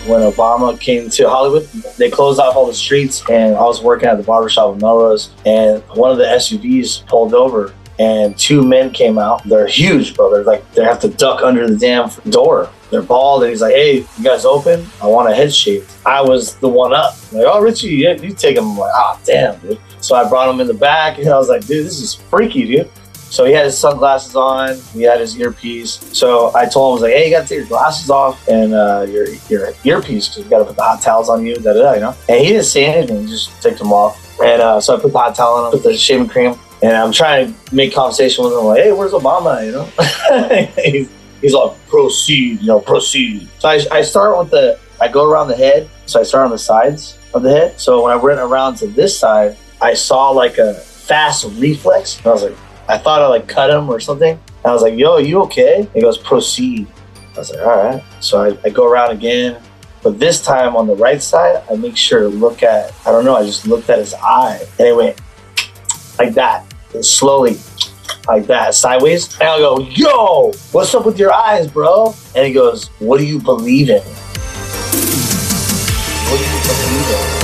when Obama came to Hollywood. They closed off all the streets, and I was working at the barbershop in Melrose, and one of the SUVs pulled over, and two men came out. They're huge, bro. They're like, they have to duck under the damn door. They're bald, and he's like, hey, you guys open? I want a head shave. I was the one up. I'm like, oh, Richie, you take him. I'm like, oh, damn, dude. So I brought him in the back, and I was like, dude, this is freaky, dude. So he had his sunglasses on, he had his earpiece. So I told him, I was like, hey, you gotta take your glasses off and your earpiece, because you gotta put the hot towels on you, you know? And he didn't say anything, he just took them off. And so I put the hot towel on him, put the shaving cream, and I'm trying to make conversation with him, like, hey, where's Obama, you know? He's like, proceed, you know, proceed. So I start with I go around the head, so I start on the sides of the head. So when I went around to this side, I saw like a fast reflex, and I was like, I thought I like cut him or something. And I was like, yo, you okay? He goes, proceed. I was like, all right. So I go around again. But this time on the right side, I make sure to look at, I don't know, I just looked at his eye. And it went like that, and slowly like that, sideways. And I go, yo, what's up with your eyes, bro? And he goes, what do you believe in? What do you believe in?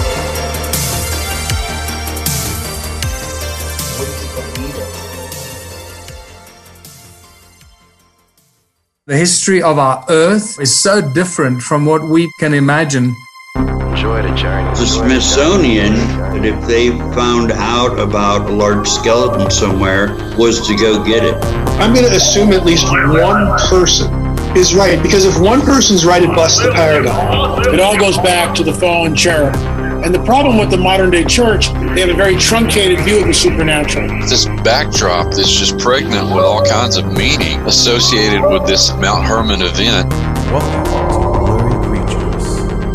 The history of our Earth is so different from what we can imagine. Enjoy the journey. The Smithsonian, if they found out about a large skeleton somewhere, was to go get it. I'm going to assume at least one person is right, because if one person's right, it busts the paradigm. It all goes back to the fallen cherub. And the problem with the modern day church, they have a very truncated view of the supernatural. This backdrop that's just pregnant with all kinds of meaning associated with this Mount Hermon event. Welcome to Blurry Creatures.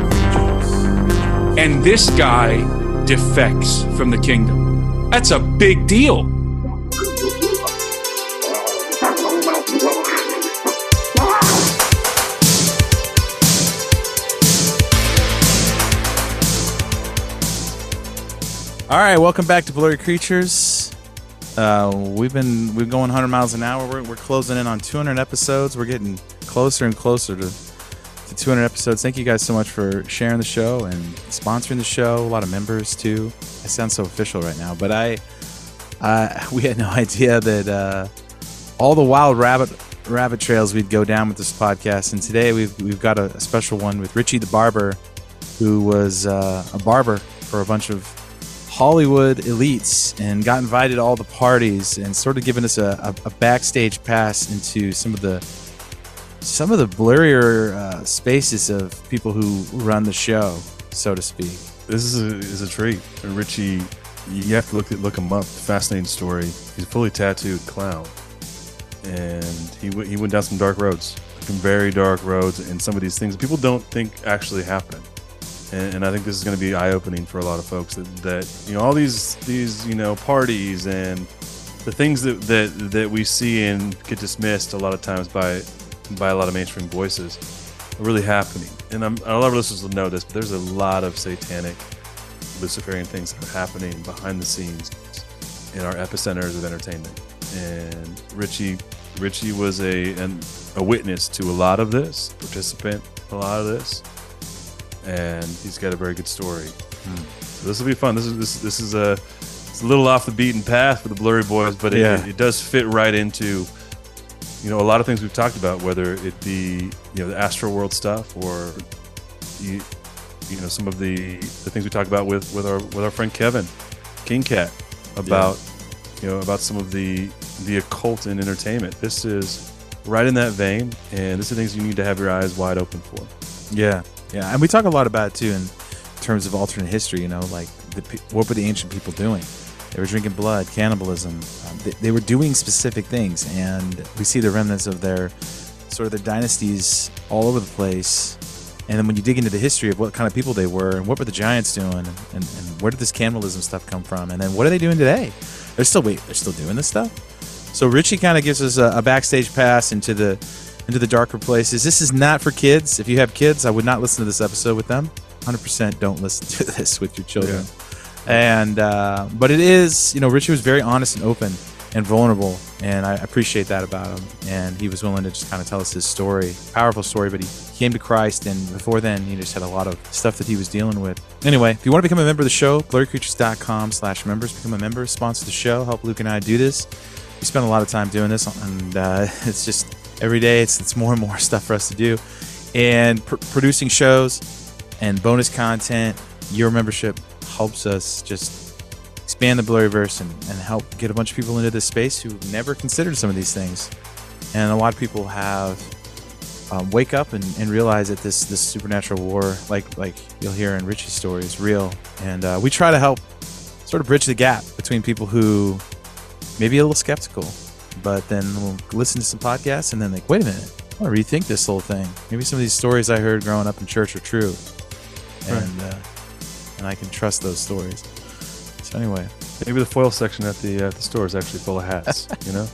And this guy defects from the kingdom. That's a big deal. All right, welcome back to Blurry Creatures. We've been going 100 miles an hour. We're closing in on 200 episodes. We're getting closer and closer to 200 episodes. Thank you guys so much for sharing the show and sponsoring the show. A lot of members too. I sound so official right now, but we had no idea that all the wild rabbit trails we'd go down with this podcast. And today we've got a special one with Richie the Barber, who was a barber for a bunch of Hollywood elites and got invited to all the parties and sort of given us a backstage pass into some of the blurrier spaces of people who run the show, so to speak. This is a treat. Richie, you have to look him up. Fascinating story. He's a fully tattooed clown, and he went down some dark roads, some very dark roads, and some of these things people don't think actually happen. And I think this is going to be eye-opening for a lot of folks that you know, all these parties and the things that we see and get dismissed a lot of times by a lot of mainstream voices are really happening. And a lot of our listeners will know this, but there's a lot of satanic, Luciferian things that are happening behind the scenes in our epicenters of entertainment. And Richie was a witness to a lot of this, participant in a lot of this. And he's got a very good story. So this will be fun. This is it's a little off the beaten path for the Blurry Boys, but it does fit right into, you know, a lot of things we've talked about, whether it be, you know, the Astro World stuff, or you know, some of the things we talk about with our friend Kevin King Cat about you know, about some of the occult in entertainment. This is right in that vein, and this is things you need to have your eyes wide open for. Yeah, and we talk a lot about it too in terms of alternate history. You know, like what were the ancient people doing? They were drinking blood, cannibalism. They were doing specific things, and we see the remnants of their dynasties all over the place. And then when you dig into the history of what kind of people they were, and what were the giants doing, and where did this cannibalism stuff come from, and then what are they doing today? They're still doing this stuff. So Richie kind of gives us a backstage pass into the darker places. This is not for kids. If you have kids, I would not listen to this episode with them. 100% don't listen to this with your children. Yeah. And but it is, you know, Richie was very honest and open, and vulnerable, and I appreciate that about him. And he was willing to just kind of tell us his story, powerful story, but he came to Christ, and before then he just had a lot of stuff that he was dealing with. Anyway, if you want to become a member of the show, blurrycreatures.com/members, become a member, sponsor the show, help Luke and I do this. We spend a lot of time doing this, and it's just every day it's more and more stuff for us to do, and producing shows and bonus content. Your membership helps us just expand the Blurryverse and help get a bunch of people into this space who never considered some of these things. And a lot of people have wake up and realize that this supernatural war, like you'll hear in Richie's story, is real. And we try to help sort of bridge the gap between people who may be a little skeptical, but then we'll listen to some podcasts and then like, wait a minute, I want to rethink this whole thing. Maybe some of these stories I heard growing up in church are true. And I can trust those stories. So anyway, maybe the foil section at the store is actually full of hats. You know?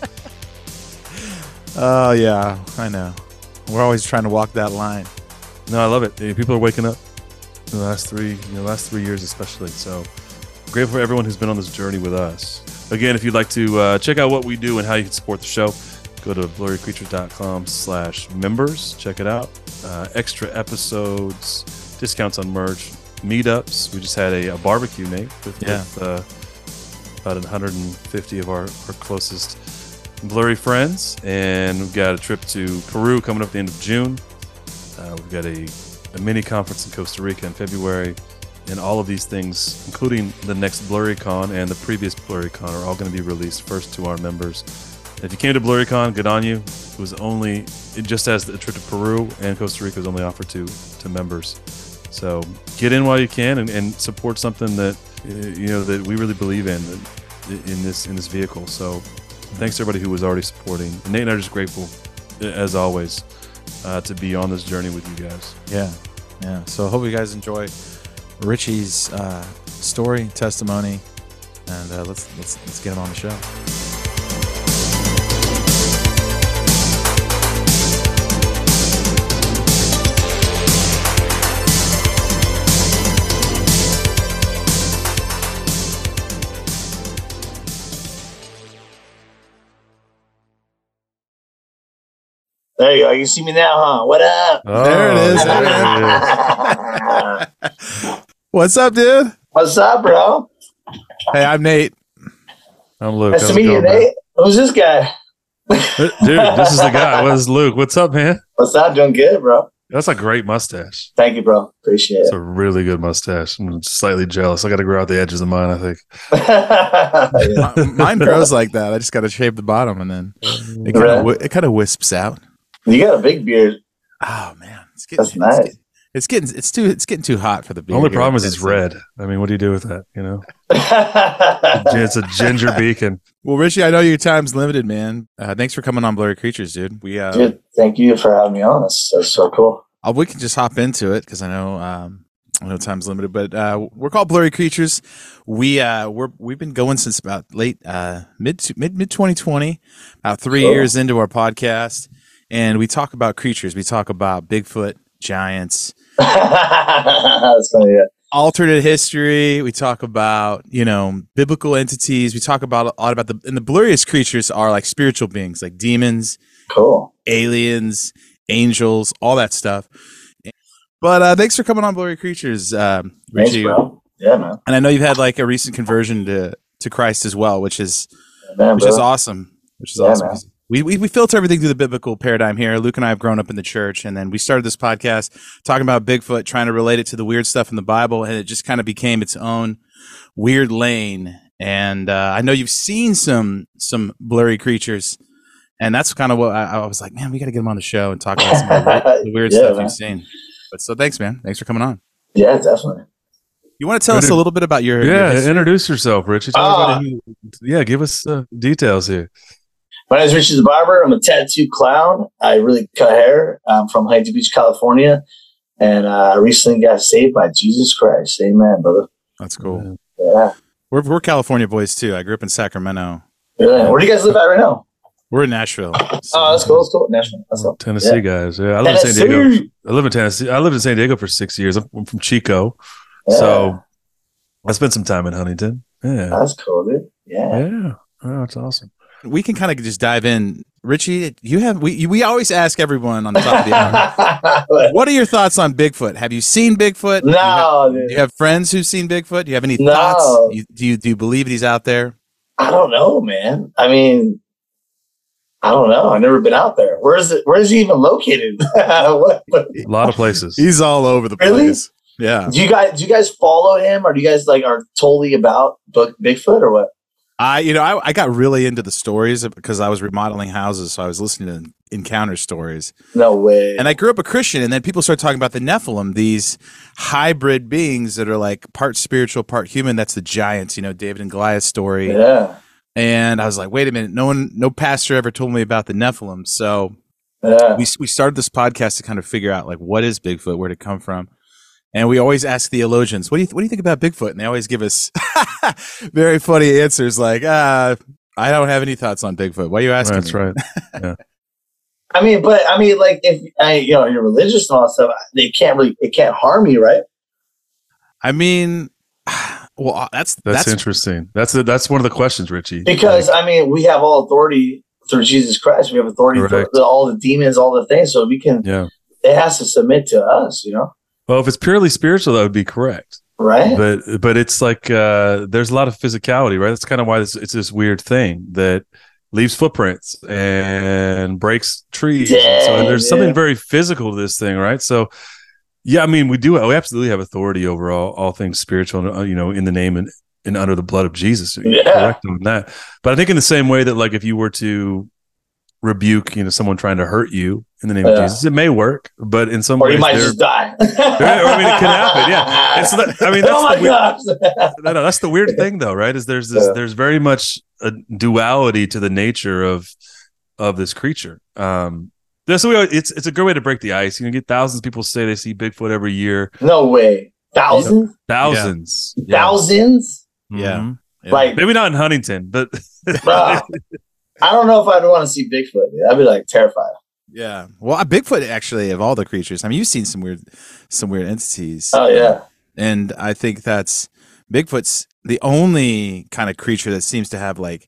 Oh yeah, I know. We're always trying to walk that line. No, I love it. People are waking up in the last 3 years, especially. So grateful for everyone who's been on this journey with us. Again, if you'd like to check out what we do and how you can support the show, go to blurrycreatures.com/members. Check it out. Extra episodes, discounts on merch, meetups. We just had a barbecue, Nate, with about 150 of our closest Blurry friends, and we've got a trip to Peru coming up at the end of June. We've got a mini conference in Costa Rica in February, and all of these things, including the next BlurryCon and the previous BlurryCon, are all going to be released first to our members. And if you came to BlurryCon, good on you. It just as the trip to Peru and Costa Rica was only offered to members. So get in while you can and support something that that we really believe in this vehicle. So thanks to everybody who was already supporting. And Nate and I are just grateful, as always, to be on this journey with you guys. Yeah. So I hope you guys enjoy Richie's story, testimony, and let's get him on the show. There you go. You see me now, huh? What up? Oh, there it is. What's up, dude? What's up, bro? Hey, I'm Nate. I'm Luke. Nice to meet you, Nate. Who's this guy? Dude, this is the guy. What is Luke? What's up, man? What's up? Doing good, bro. That's a great mustache. Thank you, bro. Appreciate it. It's a really good mustache. I'm slightly jealous. I got to grow out the edges of mine, I think. Mine grows like that. I just got to shave the bottom, and then it kind of wisps out. You got a big beard. Oh man, that's nice. It's getting too hot for the beard. The only problem is it's red. I mean, what do you do with that? It's a ginger beacon. Well, Richie, I know your time's limited, man. Thanks for coming on Blurry Creatures, dude. Dude, thank you for having me on. That's so cool. We can just hop into it because I know time's limited, but we're called Blurry Creatures. We've been going since about late mid 2020, about 3 years into our podcast. And we talk about creatures. We talk about Bigfoot, giants, that's funny, yeah. Alternate history. We talk about, biblical entities. We talk about a lot about and the blurriest creatures are like spiritual beings, like demons, aliens, angels, all that stuff. But thanks for coming on Blurry Creatures, Richie. Thanks, bro. Yeah, man. And I know you've had like a recent conversion to Christ as well, which is awesome. Which is awesome. Man. We filter everything through the biblical paradigm here. Luke and I have grown up in the church, and then we started this podcast talking about Bigfoot, trying to relate it to the weird stuff in the Bible, and it just kind of became its own weird lane. And I know you've seen some blurry creatures, and that's kind of what I was like, man, we got to get him on the show and talk about some of the weird stuff you've seen. But so thanks, man. Thanks for coming on. Yeah, definitely. You want to tell us a little bit about your introduce yourself, Richie. Give us details here. My name is Richie the Barber. I'm a tattoo clown. I really cut hair. I'm from Huntington Beach, California. And I recently got saved by Jesus Christ. Amen, brother. That's cool. Yeah. We're California boys, too. I grew up in Sacramento. Really? Where do you guys live at right now? We're in Nashville. So. Oh, that's cool. That's cool. Nashville. That's cool. Tennessee guys. Yeah, I live in San Diego. I live in Tennessee. I lived in San Diego for 6 years. I'm from Chico. Yeah. So I spent some time in Huntington. Yeah. That's cool, dude. Yeah. Yeah. Oh, that's awesome. we can kind of just dive in. Richie, we always ask everyone on the top of the hour, what are your thoughts on Bigfoot? Have you seen Bigfoot? No. Do you have friends who've seen Bigfoot? Do you have any No. thoughts? Do you believe he's out there? I don't know, man. I mean, I don't know. I've never been out there. Where is he even located? A lot of places. He's all over the Really? place. Yeah. Do you guys follow him, or do you guys like are totally about Bigfoot, or what? I got really into the stories because I was remodeling houses, so I was listening to encounter stories. No way. And I grew up a Christian, and then people started talking about the Nephilim, these hybrid beings that are like part spiritual, part human. That's the giants, David and Goliath story. Yeah. And I was like, wait a minute, no pastor ever told me about the Nephilim. So Yeah. we started this podcast to kind of figure out like what is Bigfoot, where did it come from? And we always ask theologians, what do you think about Bigfoot? And they always give us very funny answers like, I don't have any thoughts on Bigfoot. Why are you asking? That's me? right. Yeah. I mean, like if you're religious and all that stuff, it can't harm you, right? I mean, well, that's interesting. That's one of the questions, Richie. Because we have all authority through Jesus Christ. We have authority for all the demons, all the things. So we can. Yeah. It has to submit to us, Well, if it's purely spiritual, that would be correct, right? But it's like there's a lot of physicality, right? That's kind of why it's this weird thing that leaves footprints and breaks trees. So there's something very physical to this thing, right? So, yeah, we absolutely have authority over all things spiritual, in the name and under the blood of Jesus. You're correct on that. But I think in the same way that, like, if you were to rebuke, someone trying to hurt you in the name of Jesus, it may work, but in some ways, or you might just die. It can happen. Yeah, that's that's the weird thing, though, right? Is there's very much a duality to the nature of this creature. It's a good way to break the ice. You get thousands of people say they see Bigfoot every year. No way, thousands, thousands. Yeah. Mm-hmm. Like maybe not in Huntington, but. I don't know if I'd want to see Bigfoot. I'd be like terrified. Yeah. Well, Bigfoot actually, of all the creatures, you've seen some weird entities. Oh yeah. And I think Bigfoot's the only kind of creature that seems to have like,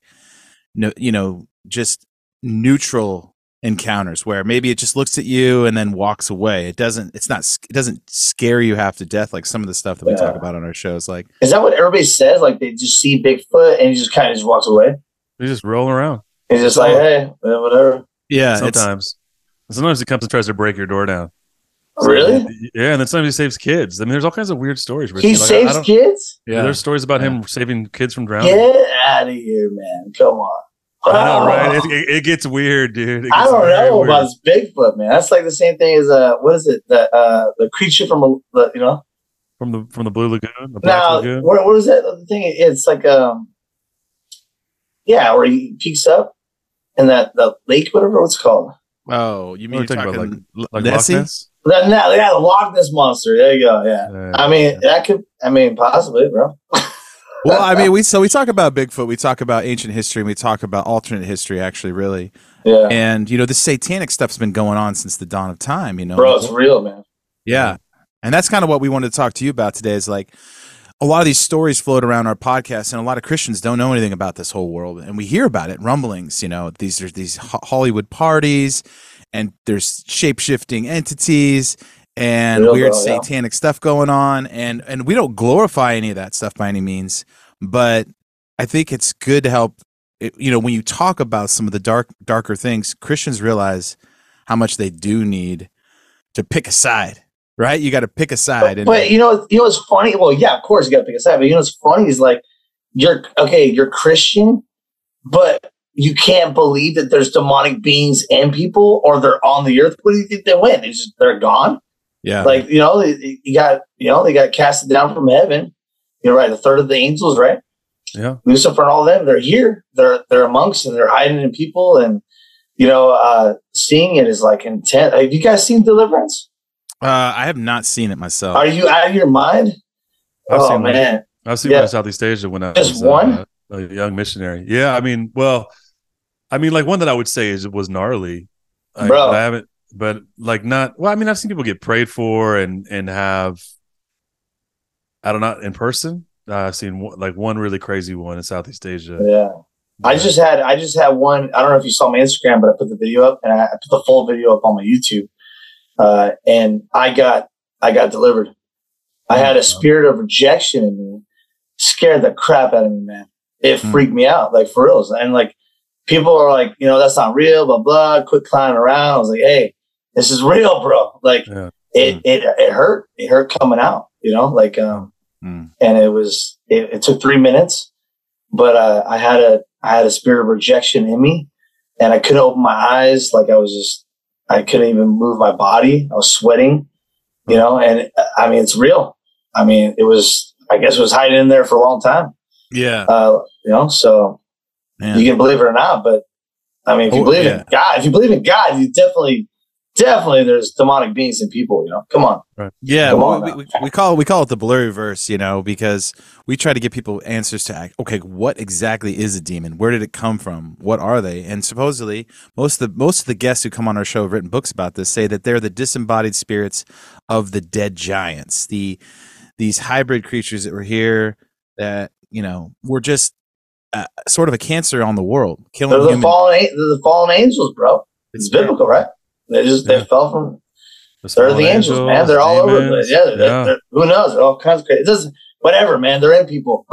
just neutral encounters where maybe it just looks at you and then walks away. It doesn't scare you half to death like some of the stuff that we talk about on our shows. Like, is that what everybody says? Like they just see Bigfoot and he just kind of just walks away. He's just rolling around. He's just like, hey, whatever. Yeah. Sometimes he comes and tries to break your door down. Really? Yeah, and then sometimes he saves kids. There's all kinds of weird stories. He saves kids? Yeah, there's stories about him saving kids from drowning. Get out of here, man. Come on. I know, right? It gets weird, dude. I don't know about this Bigfoot, man. That's like the same thing as what is it? The creature from from the Blue Lagoon. The Black Lagoon. What is that the thing? It's like where he peeks up in the lake, whatever it's called. Oh, you mean you're talking about like Nessie? Loch Ness? The Loch Ness monster. There you go. Yeah. That could. Possibly, bro. Well, we talk about Bigfoot, we talk about ancient history, and we talk about alternate history, actually, really. Yeah. And the satanic stuff's been going on since the dawn of time. Bro, it's real, man. Yeah. And that's kind of what we wanted to talk to you about today. Is like a lot of these stories float around our podcast, and a lot of Christians don't know anything about this whole world, and we hear about it, rumblings. There's these Hollywood parties, and there's shape-shifting entities and weird satanic stuff going on, and we don't glorify any of that stuff by any means, but I think it's good to help. When you talk about some of the darker things, Christians realize how much they do need to pick a side. Right, you got to pick a side. But what's funny? Well, yeah, of course you got to pick a side. But what's funny is like you're Christian, but you can't believe that there's demonic beings and people, or they're on the earth. What do you think they went? They're gone. Yeah, like they got casted down from heaven. You're right. A third of the angels, right? Yeah, Lucifer and all of them. They're here. They're amongst, and they're hiding in people, and seeing it is like intent. Have you guys seen Deliverance? I have not seen it myself. Are you out of your mind? I've seen one in Southeast Asia when I was a young missionary. Yeah, like one that I would say was gnarly. Bro. But I haven't, but like not. Well, I've seen people get prayed for and have. I don't know in person. I've seen one really crazy one in Southeast Asia. Yeah. I just had one. I don't know if you saw my Instagram, but I put the video up, and I put the full video up on my YouTube. And I got delivered. I had a spirit of rejection in me, scared the crap out of me, man. It freaked me out, like for real. And like people are like, that's not real, blah blah. Quit clowning around. I was like, hey, this is real, bro. Like it hurt. It hurt coming out. And it took 3 minutes, but I had a spirit of rejection in me, and I couldn't open my eyes. Like I couldn't even move my body. I was sweating, and I mean, it's real. I mean, I guess it was hiding in there for a long time. Yeah. So you can believe it or not, but I mean, if you believe in God, you definitely there's demonic beings in people, come on. Right. Yeah. We call it the blurry verse, because we try to give people answers to okay, what exactly is a demon? Where did it come from? What are they? And supposedly most of the guests who come on our show have written books about this, say that they're the disembodied spirits of the dead giants, these hybrid creatures that were here that, were just sort of a cancer on the world, killing they're the fallen angels, bro. It's biblical, right? They fell from. They're the angels, man. They're all over the place. Yeah, they're, who knows? They're all kinds of crazy. It doesn't. Whatever, man. They're in people.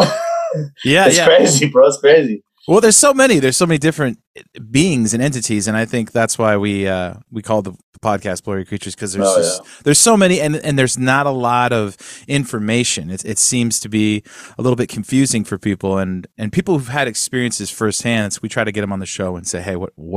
It's crazy, bro. It's crazy. Well, there's so many different beings and entities, and I think that's why we call the podcast Blurry Creatures, because there's so many, and there's not a lot of information. It seems to be a little bit confusing for people, and people who've had experiences firsthand. So we try to get them on the show and say, hey,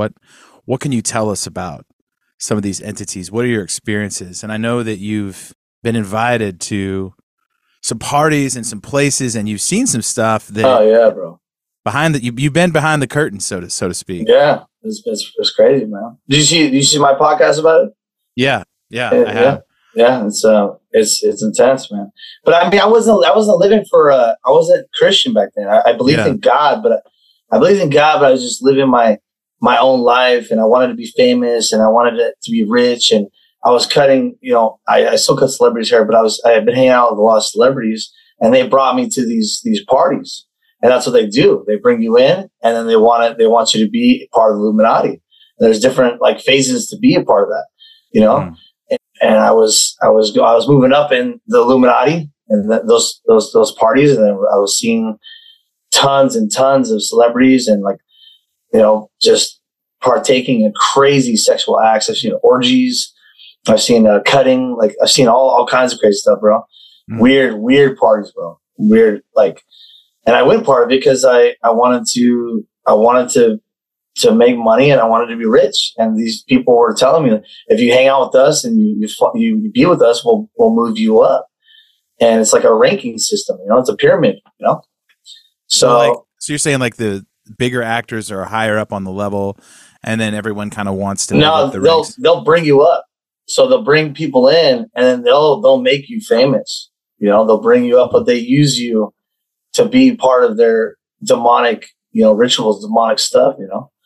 what can you tell us about some of these entities? What are your experiences? And I know that you've been invited to some parties and some places, and you've seen some stuff that. Oh yeah, bro. You've been behind the curtain, so to speak. Yeah, it's crazy, man. Did you see my podcast about it? Yeah, I have. Yeah, it's intense, man. But I mean, I wasn't living for. I wasn't Christian back then. I believed in God, but I was just living my own life, and I wanted to be famous, and I wanted it to be rich, and I was cutting. I still cut celebrities' hair, but I had been hanging out with a lot of celebrities, and they brought me to these parties. And that's what they do. They bring you in, and then they want you to be part of the Illuminati. And there's different phases to be a part of that, And I was moving up in the Illuminati and those parties, and then I was seeing tons and tons of celebrities and just partaking in crazy sexual acts. I've seen orgies. I've seen cutting. I've seen all kinds of crazy stuff, bro. Weird parties, bro. Weird And I went part of it because I wanted to make money, and I wanted to be rich. And these people were telling me, if you hang out with us and you be with us, we'll move you up. And it's like a ranking system, it's a pyramid, So you're saying the bigger actors are higher up on the level, and then everyone kind of wants to. No, they'll bring you up. So they'll bring people in, and then they'll make you famous. They'll bring you up, but they use you to be part of their demonic, rituals, demonic stuff,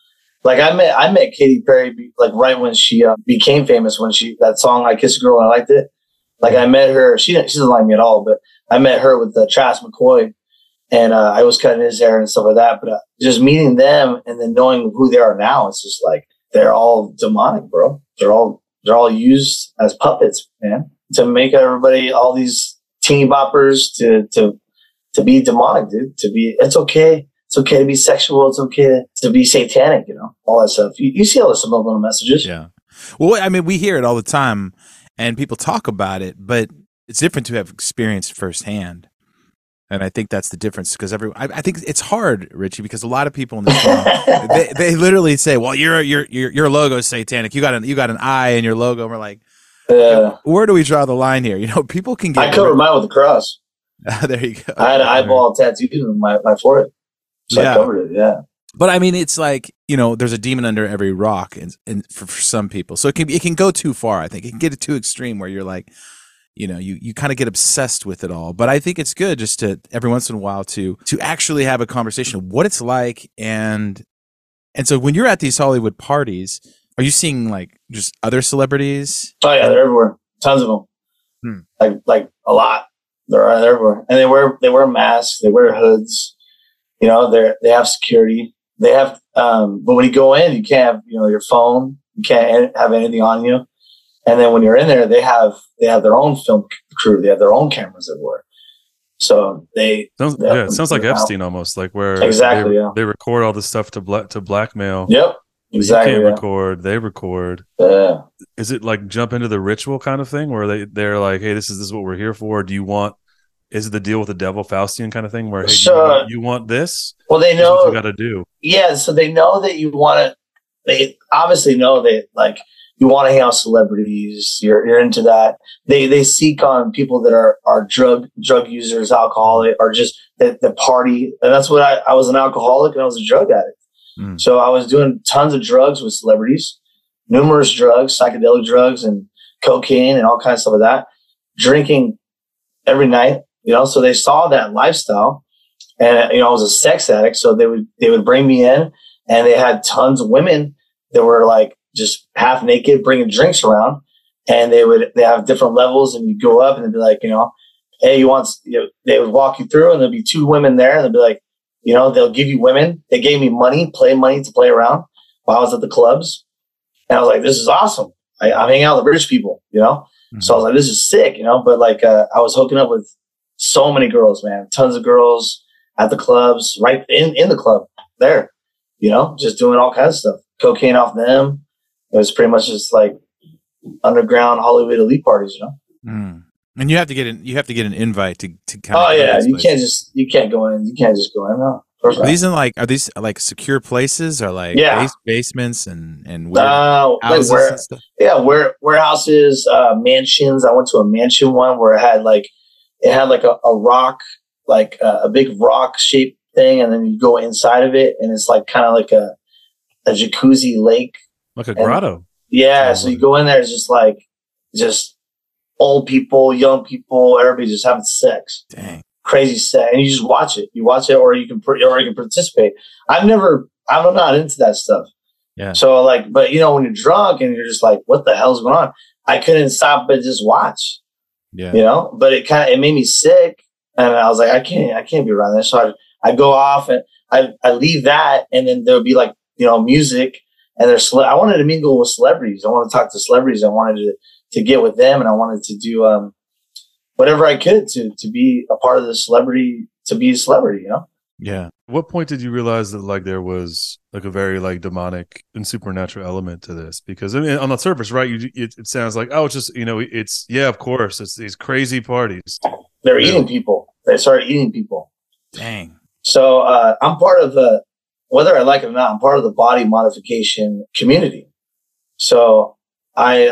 I met Katy Perry, right when she became famous, when that song, I Kissed a Girl and I Liked It. I met her, she doesn't like me at all, but I met her with Travis McCoy, and I was cutting his hair and stuff like that. But just meeting them and then knowing who they are now, it's just they're all demonic, bro. They're all used as puppets, man, to make everybody, all these teeny boppers to be demonic, dude. It's okay. It's okay to be sexual. It's okay to be satanic, all that stuff. You see all the subliminal messages. Yeah. Well, I mean, we hear it all the time, and people talk about it, but it's different to have experienced firsthand. And I think that's the difference, because I think it's hard, Richie, because a lot of people in this world, they literally say, "Well, your logo is satanic. You got an eye in your logo." And we're like, where do we draw the line here? People can get. I covered mine with a cross. There you go. I had an eyeball tattooed on my forehead, so I covered it. Yeah. But I mean, it's there's a demon under every rock, and for some people, so it can go too far. I think it can get too extreme where you're you kind of get obsessed with it all. But I think it's good just to every once in a while to actually have a conversation of what it's like, and so when you're at these Hollywood parties, are you seeing just other celebrities? Oh yeah, they're everywhere. Tons of them. Like a lot. They're everywhere, and they wear masks. They wear hoods. They have security. they have, but when you go in, you can't have, your phone, you can't have anything on you. And then when you're in there, they have their own film crew. They have their own cameras everywhere. So sounds like Epstein almost, like where exactly they record all this stuff to blackmail. Yep, exactly. You can't record, they record. Yeah. Is it like jump into the ritual kind of thing where they're like, hey, this is what we're here for? Is it the deal with the devil, Faustian kind of thing where, hey, you want this? Well, they know what you got to do. Yeah, so they know that you want to. They obviously know that you want to hang out with celebrities. You're into that. They seek on people that are drug users, alcoholic, or just the party. And that's what I was an alcoholic and I was a drug addict. So I was doing tons of drugs with celebrities, numerous drugs, psychedelic drugs, and cocaine and all kinds of stuff like that. Drinking every night. So they saw that lifestyle, and I was a sex addict. So they would bring me in, and they had tons of women that were like just half naked, bringing drinks around, and they have different levels, and you go up, and they'd be like, hey, they would walk you through, and there'd be two women there, and they'd be like, they'll give you women. They gave me money to play around while I was at the clubs, and I was like, this is awesome. I'm hanging out with rich people, Mm-hmm. So I was like, this is sick, But I was hooking up with so many girls, man, tons of girls at the clubs, right in the club there, just doing all kinds of stuff, cocaine off them. It was pretty much just like underground Hollywood elite parties, And you have to get an invite to kind of. Oh yeah, you can't go in. You can't just go in. No. Are these like secure places or like basements and weird houses and stuff? Yeah, warehouses, mansions. I went to a mansion one where it had like a rock, like a big rock shaped thing, and then you go inside of it, and it's like kind of like a jacuzzi lake, like a grotto. Yeah, so you go in there, it's just old people, young people, everybody just having sex. Dang. Crazy sex, and you just watch it. You watch it, or you can participate. I'm not into that stuff. Yeah. So but when you're drunk and you're just like, what the hell's going on? I couldn't stop but just watch. Yeah. But it made me sick, and I was like, I can't be around this. So I go off and I leave that, and then there would be like music, and I wanted to mingle with celebrities. I wanted to talk to celebrities. I wanted to get with them, and I wanted to do whatever I could to be a part of the celebrity, to be a celebrity, Yeah. At what point did you realize that there was a very demonic and supernatural element to this? Because I mean, on the surface, right, it sounds like, oh, it's just it's of course it's these crazy parties. They're eating people. They started eating people. Dang. So I'm part of whether I like it or not, I'm part of the body modification community. So I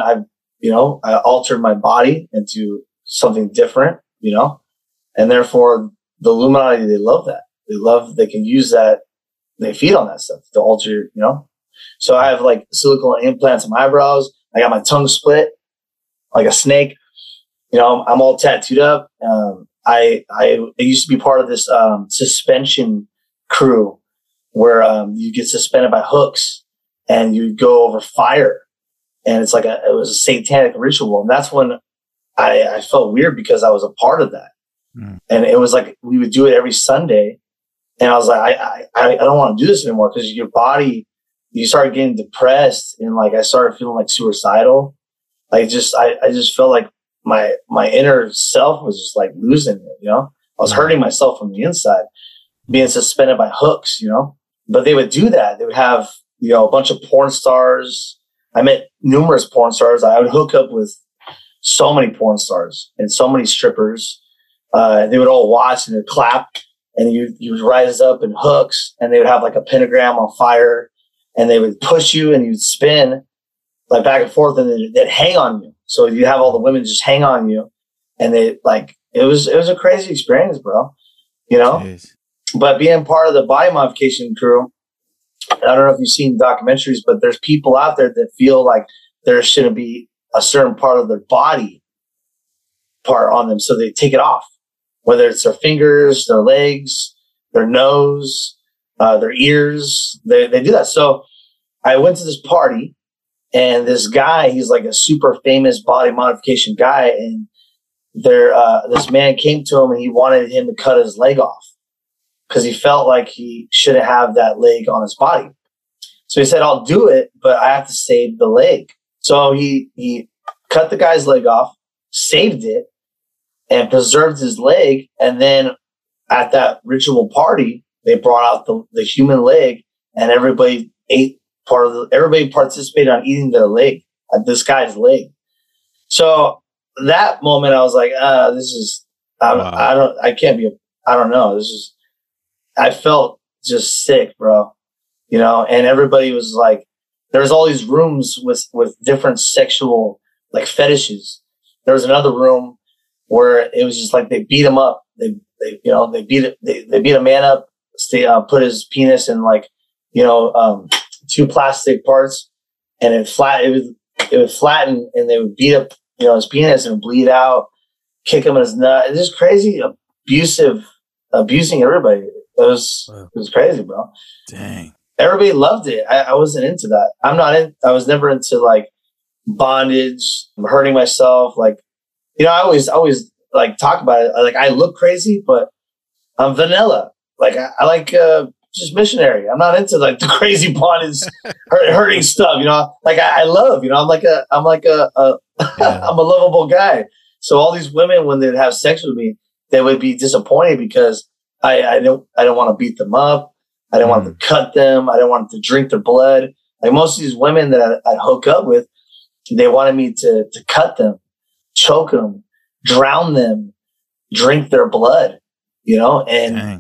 altered my body into something different, and therefore the Illuminati, they love that. They can use that. They feed on that stuff to alter, So I have like silicone implants in my eyebrows. I got my tongue split like a snake. I'm all tattooed up. I used to be part of this suspension crew where you get suspended by hooks and you go over fire, and it's like it was a satanic ritual, and that's when I felt weird because I was a part of that. And it was like we would do it every Sunday, and I was like, I don't want to do this anymore, because your body, you start getting depressed, and I started feeling like suicidal. I just felt like my inner self was just like losing it. I was hurting myself from the inside, being suspended by hooks. But they would do that. They would have a bunch of porn stars. I met numerous porn stars. I would hook up with so many porn stars and so many strippers. They would all watch and they'd clap, and you would rise up in hooks, and they would have like a pentagram on fire, and they would push you and you'd spin like back and forth, and they'd hang on you. So you have all the women just hang on you, and it was a crazy experience, bro. Jeez. But being part of the body modification crew, I don't know if you've seen documentaries, but there's people out there that feel like there shouldn't be a certain part of their body part on them, so they take it off, whether it's their fingers, their legs, their nose, their ears. They do that. So I went to this party, and this guy, he's like a super famous body modification guy, and this man came to him and he wanted him to cut his leg off. because he felt like he shouldn't have that leg on his body. So he said, I'll do it, but I have to save the leg. So he cut the guy's leg off, saved it, and preserved his leg. And then at that ritual party, they brought out the human leg, and everybody everybody participated on eating their leg, this guy's leg. So that moment, I was like, this is, I can't be, I don't know. This is, I felt just sick, bro. You know, and everybody was like, there's all these rooms with different sexual like fetishes. There was another room where it was just like they beat him up. They beat a man up, put his penis in like, two plastic parts, and it would flatten, and they would beat up, his penis and bleed out, kick him in his nut. It's just crazy, abusing everybody. It was crazy, bro. Dang. Everybody loved it. I wasn't into that. I was never into like bondage, hurting myself. Like, I always like talk about it. Like, I look crazy, but I'm vanilla. Like, I like just missionary. I'm not into like the crazy bondage, hurting stuff. Like I love. I'm I'm a lovable guy. So all these women, when they'd have sex with me, they would be disappointed because I don't want to beat them up. I didn't want to cut them. I didn't want to drink their blood. Like most of these women that I'd hook up with, they wanted me to cut them, choke them, drown them, drink their blood, and Dang.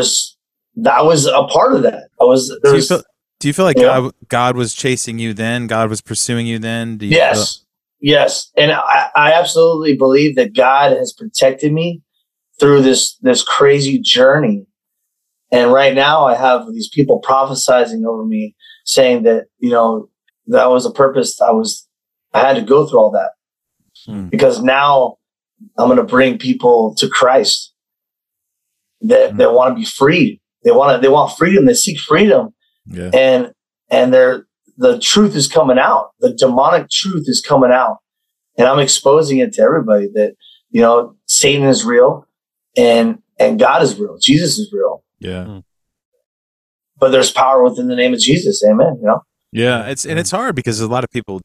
I was a part of that. Do you feel like God was chasing you then? God was pursuing you then? Yes. And I absolutely believe that God has protected me through this crazy journey. And right now I have these people prophesizing over me saying that, that was a purpose. I had to go through all that because now I'm going to bring people to Christ that want to be freed. They want freedom. They seek freedom. Yeah. And the truth is coming out. The demonic truth is coming out. And I'm exposing it to everybody that, Satan is real and God is real. Jesus is real. Yeah. But there's power within the name of Jesus. Amen. Yeah. It's hard because a lot of people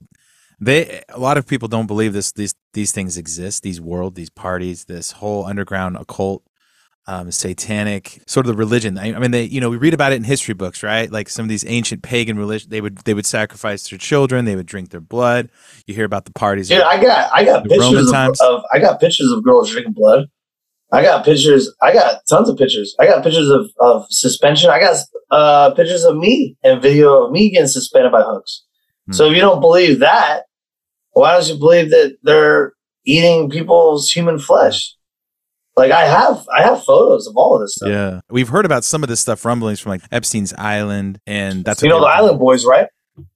don't believe these things exist, these parties, this whole underground occult, satanic sort of the religion. I mean, we read about it in history books, right? Like some of these ancient pagan religion, they would sacrifice their children, they would drink their blood. You hear about the parties. Dude, I got pictures I got pictures of girls drinking blood. I got pictures. I got tons of pictures. I got pictures of suspension. I got pictures of me and video of me getting suspended by hooks. So if you don't believe that, why don't you believe that they're eating people's human flesh? Like I have photos of all of this stuff. Yeah, we've heard about some of this stuff, rumblings from like Epstein's Island, and that's the Island Boys, right?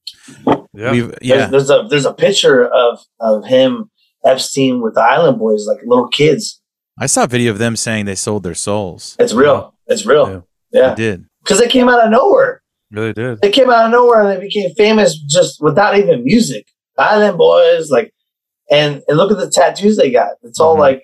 Yeah. There's a picture of him, Epstein, with the Island Boys, like little kids. I saw a video of them saying they sold their souls. It's real. It's real. Yeah. They did. Because they came out of nowhere. Really did. They came out of nowhere and they became famous just without even music. Island Boys, like, and look at the tattoos they got. It's all like,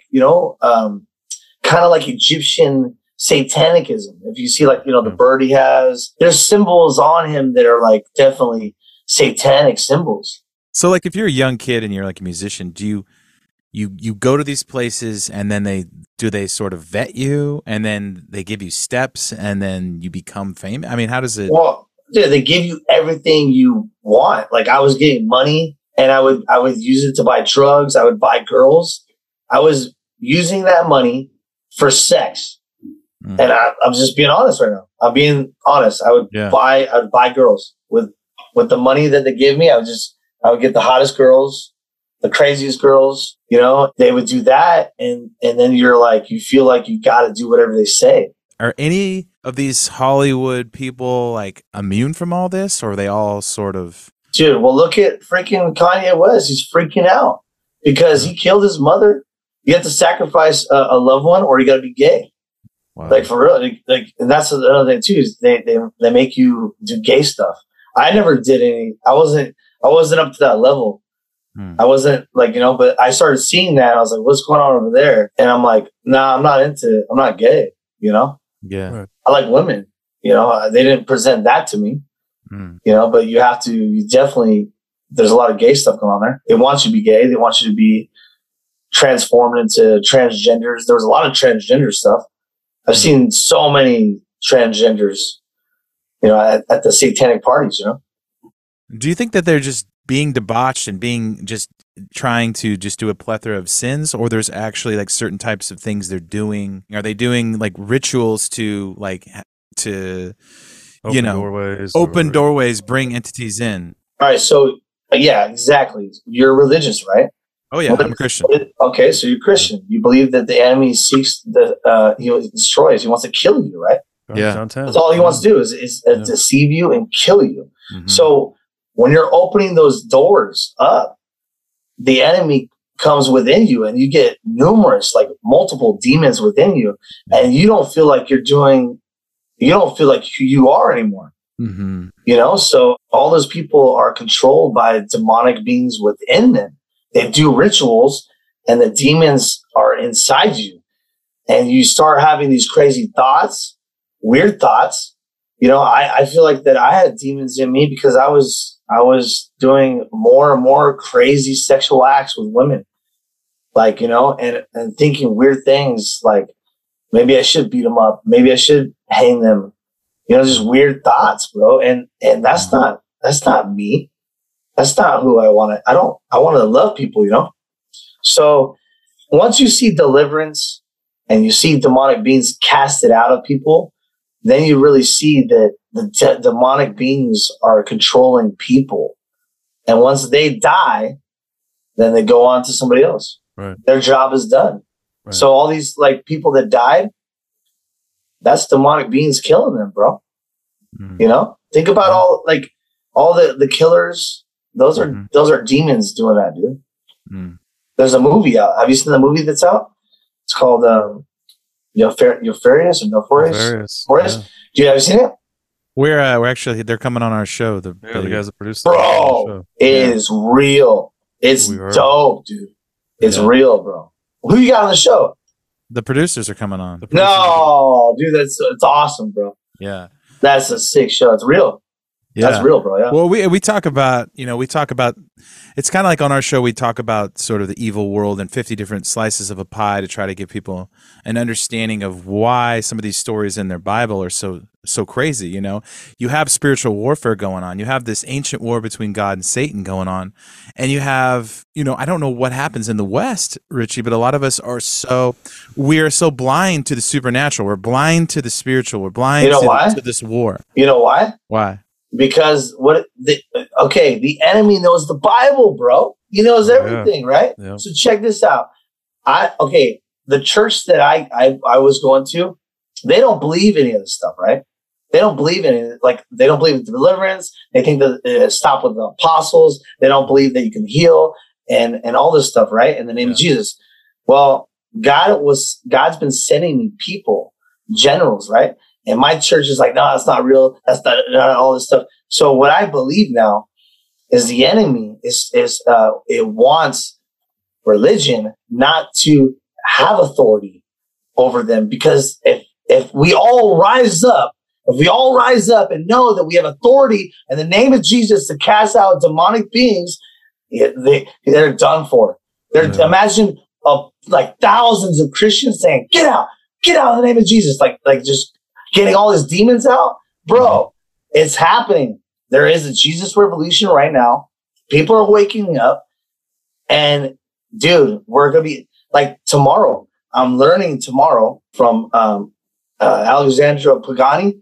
kind of like Egyptian satanicism. If you see like, the bird he has, there's symbols on him that are like definitely satanic symbols. So like if you're a young kid and you're like a musician, do you go to these places and then they sort of vet you and then they give you steps and then you become famous? I mean, how does it? Well, yeah, they give you everything you want. Like I was getting money and I would use it to buy drugs. I would buy girls. I was using that money for sex. And I'm just being honest right now. I'm being honest. I would buy girls with the money that they give me. I would get the hottest girls, the craziest girls, they would do that. And then you feel like you got to do whatever they say. Are any of these Hollywood people like immune from all this, or are they all sort of? Dude, well, look at freaking Kanye West. He's freaking out because he killed his mother. You have to sacrifice a loved one, or you got to be gay. Wow. Like for real. Like, and that's another thing too. Is they make you do gay stuff. I never did any. I wasn't up to that level. I wasn't like, but I started seeing that. I was like, what's going on over there? And I'm like, nah, I'm not gay. Yeah. Right. I like women. You know, they didn't present that to me. Mm. You know, but you definitely, there's a lot of gay stuff going on there. They want you to be gay. They want you to be transformed into transgenders. There was a lot of transgender stuff. I've seen so many transgenders, you know, at the satanic parties, you know. Do you think that they're just being debauched and being just trying to just do a plethora of sins, or there's actually like certain types of things they're doing? Are they doing like rituals to Open doorways, open doorways, bring entities in? All right. So, yeah, exactly. You're religious, right? Oh, yeah. I'm a Christian. Okay. So you're Christian. You believe that the enemy seeks he destroys. He wants to kill you, right? Yeah. That's all he wants to do is deceive you and kill you. Mm-hmm. So when you're opening those doors up, the enemy comes within you and you get numerous, like multiple demons within you, and you don't feel like you don't feel like who you are anymore. Mm-hmm. You know, so all those people are controlled by demonic beings within them. They do rituals and the demons are inside you. And you start having these crazy thoughts, weird thoughts. You know, I feel like that I had demons in me because I was doing more and more crazy sexual acts with women. Like, you know, and thinking weird things like maybe I should beat them up. Maybe I should hang them. You know, just weird thoughts, bro. And that's not me. That's not who I want to. I want to love people, you know? So once you see deliverance and you see demonic beings casted out of people, then you really see that the demonic beings are controlling people. And once they die, then they go on to somebody else. Right. Their job is done. Right. So all these like people that died, that's demonic beings killing them, bro. Mm. You know, think about all the killers. Those are demons doing that, dude. Mm. There's a movie out. Have you seen the movie that's out? It's called Nefarious or Nefarious. Yeah. Do you have you seen it? We're actually, they're coming on our show. The guys that produce bro, it is real. It's dope, dude. It's real, bro. Who you got on the show? The producers are coming on. No, dude, it's awesome, bro. Yeah, that's a sick show. It's real. Yeah. That's real, bro. Yeah. Well, we talk about, it's kind of like on our show, we talk about sort of the evil world and 50 different slices of a pie to try to give people an understanding of why some of these stories in their Bible are so crazy. You know, you have spiritual warfare going on. You have this ancient war between God and Satan going on. And you have, I don't know what happens in the West, Richie, but a lot of us we are so blind to the supernatural. We're blind to the spiritual. We're blind to this war. You know why? Why? Because the enemy knows the Bible, bro. He knows everything, right? Yeah. So check this out. The church that I was going to, they don't believe any of this stuff, right? They don't believe in it. Like, they don't believe in deliverance. They think that it stopped with the apostles. They don't believe that you can heal and all this stuff, right? In the name of Jesus. Well, God's been sending me people, generals, right? And my church is like, no, that's not real. That's not all this stuff. So what I believe now is the enemy it wants religion not to have authority over them, because if we all rise up and know that we have authority in the name of Jesus to cast out demonic beings, they're done for. Imagine like thousands of Christians saying, get out in the name of Jesus, like just getting all these demons out, bro. It's happening. There is a Jesus revolution right now. People are waking up, and dude, we're gonna be like tomorrow. I'm learning tomorrow from Alexandra Pagani.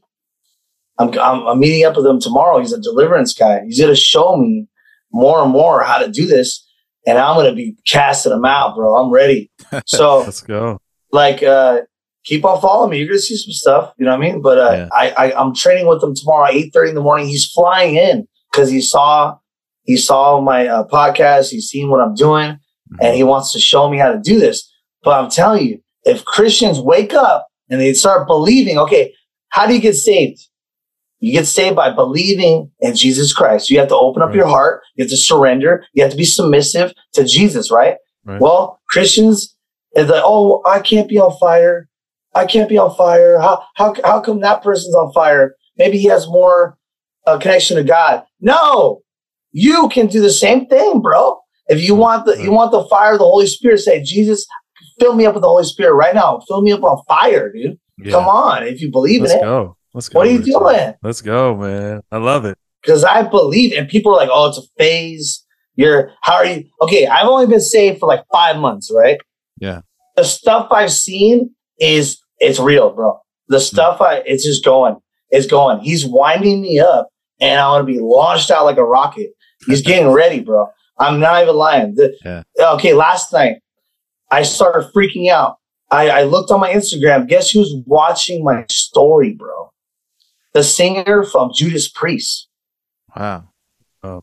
I'm meeting up with him tomorrow. He's a deliverance guy. He's gonna show me more and more how to do this, and I'm gonna be casting them out, bro. I'm ready. So let's go. Keep on following me. You're going to see some stuff. You know what I mean? But I'm training with him tomorrow at 8:30 in the morning. He's flying in because he saw my podcast. He's seen what I'm doing, and he wants to show me how to do this. But I'm telling you, if Christians wake up and they start believing, okay, how do you get saved? You get saved by believing in Jesus Christ. You have to open up your heart. You have to surrender. You have to be submissive to Jesus, right? Well, Christians, it's like, oh, I can't be on fire. I can't be on fire. How come that person's on fire? Maybe he has more connection to God. No, you can do the same thing, bro. If you want the fire of the Holy Spirit, say, Jesus, fill me up with the Holy Spirit right now. Fill me up on fire, dude. Yeah. Come on, if you believe in it. Let's go. What are you doing? Let's go, man. I love it. Because I believe, and people are like, "Oh, it's a phase." How are you? Okay, I've only been saved for like 5 months, right? Yeah. The stuff I've seen it's real, bro. The stuff it's just going. It's going. He's winding me up, and I want to be launched out like a rocket. He's getting ready, bro. I'm not even lying. Okay, last night I started freaking out. I looked on my Instagram. Guess who's watching my story, bro? The singer from Judas Priest. Wow. Oh.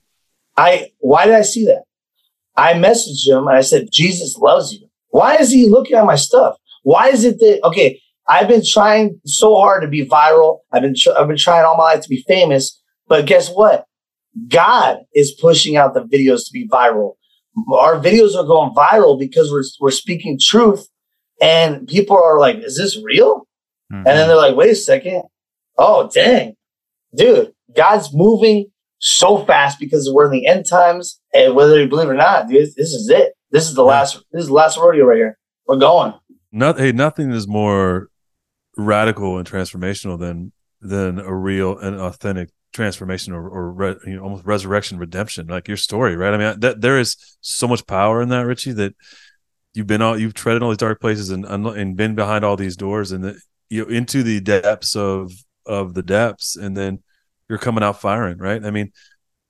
Why did I see that? I messaged him and I said, Jesus loves you. Why is he looking at my stuff? Why is it that, okay, I've been trying so hard to be viral. I've been trying all my life to be famous, but guess what? God is pushing out the videos to be viral. Our videos are going viral because we're speaking truth, and people are like, is this real? Mm-hmm. And then they're like, wait a second. Oh, dang. Dude, God's moving so fast because we're in the end times, and whether you believe it or not, dude, this is it. This is the last rodeo right here. We're going. Nothing is more radical and transformational than a real and authentic transformation or almost resurrection, redemption, like your story, right? I mean, there is so much power in that, Richie, that you've treaded all these dark places and been behind all these doors and into the depths of the depths, and then you're coming out firing, right? I mean,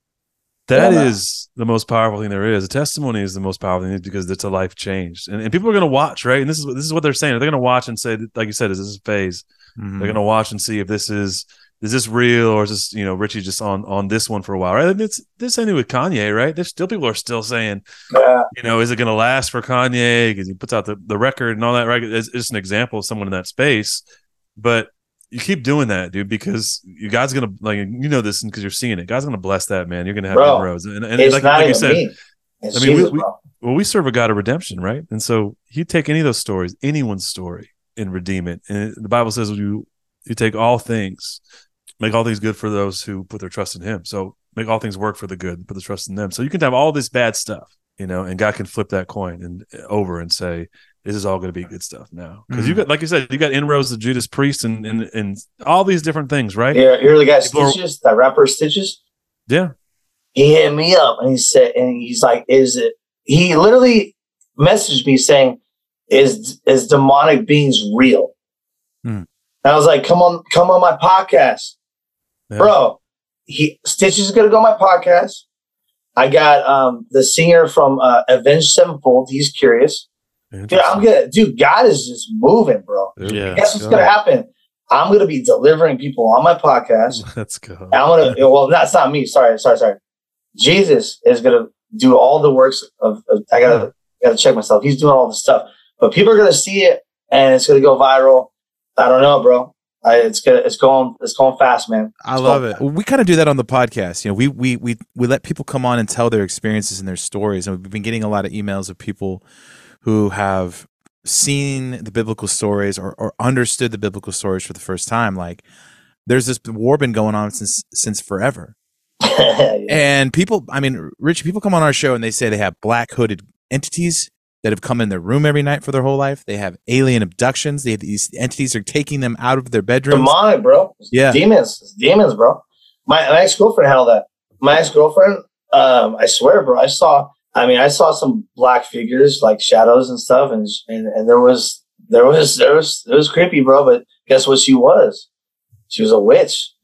that is the most powerful thing there is. A testimony is the most powerful thing because it's a life changed, and people are going to watch, right? And this is what they're saying. They're going to watch and say, like you said, is this a phase? Mm-hmm. They're going to watch and see if this is this real, or is this, Richie just on this one for a while, right? It's this same thing with Kanye, right? There's still people are still saying, is it going to last for Kanye because he puts out the record and all that, right? It's just an example of someone in that space, but you keep doing that, dude, because God's going to, this because you're seeing it. God's going to bless that, man. You're going to have inroads. And like you said, we serve a God of redemption, right? And so he'd take any of those stories, anyone's story, and redeem it. And the Bible says you take all things, make all things good for those who put their trust in him. So make all things work for the good, put the trust in them. So you can have all this bad stuff, and God can flip that coin and over and say, this is all going to be good stuff now. Because you got, like you said, you got inroads to Judas Priest and all these different things, right? Yeah, you're the guy Stitches, that rapper Stitches. Yeah. He hit me up and he's like, is it? He literally messaged me saying, is demonic beings real? And I was like, come on my podcast. Yeah. Bro, Stitches is going to go on my podcast. I got the singer from Avenged Sevenfold. He's curious. Dude, God is just moving, bro. Yeah, guess what's going to happen? I'm going to be delivering people on my podcast. Let's go. That's not me. Sorry. Jesus is going to do all the works of I got to check myself. He's doing all the stuff. But people are going to see it, and it's going to go viral. I don't know, bro. It's going fast, man. I love it. We kind of do that on the podcast. We let people come on and tell their experiences and their stories, and we've been getting a lot of emails of people who have seen the biblical stories or understood the biblical stories for the first time. Like, there's this war been going on since forever. Yeah. And people, Richie, people come on our show and they say they have black hooded entities that have come in their room every night for their whole life. They have alien abductions. These entities are taking them out of their bedrooms. Demonic, bro. Yeah. It's demons, bro. My ex-girlfriend held that. My ex-girlfriend, I swear, bro, I saw some black figures, like shadows and stuff, and there was creepy, bro. But guess what she was? She was a witch.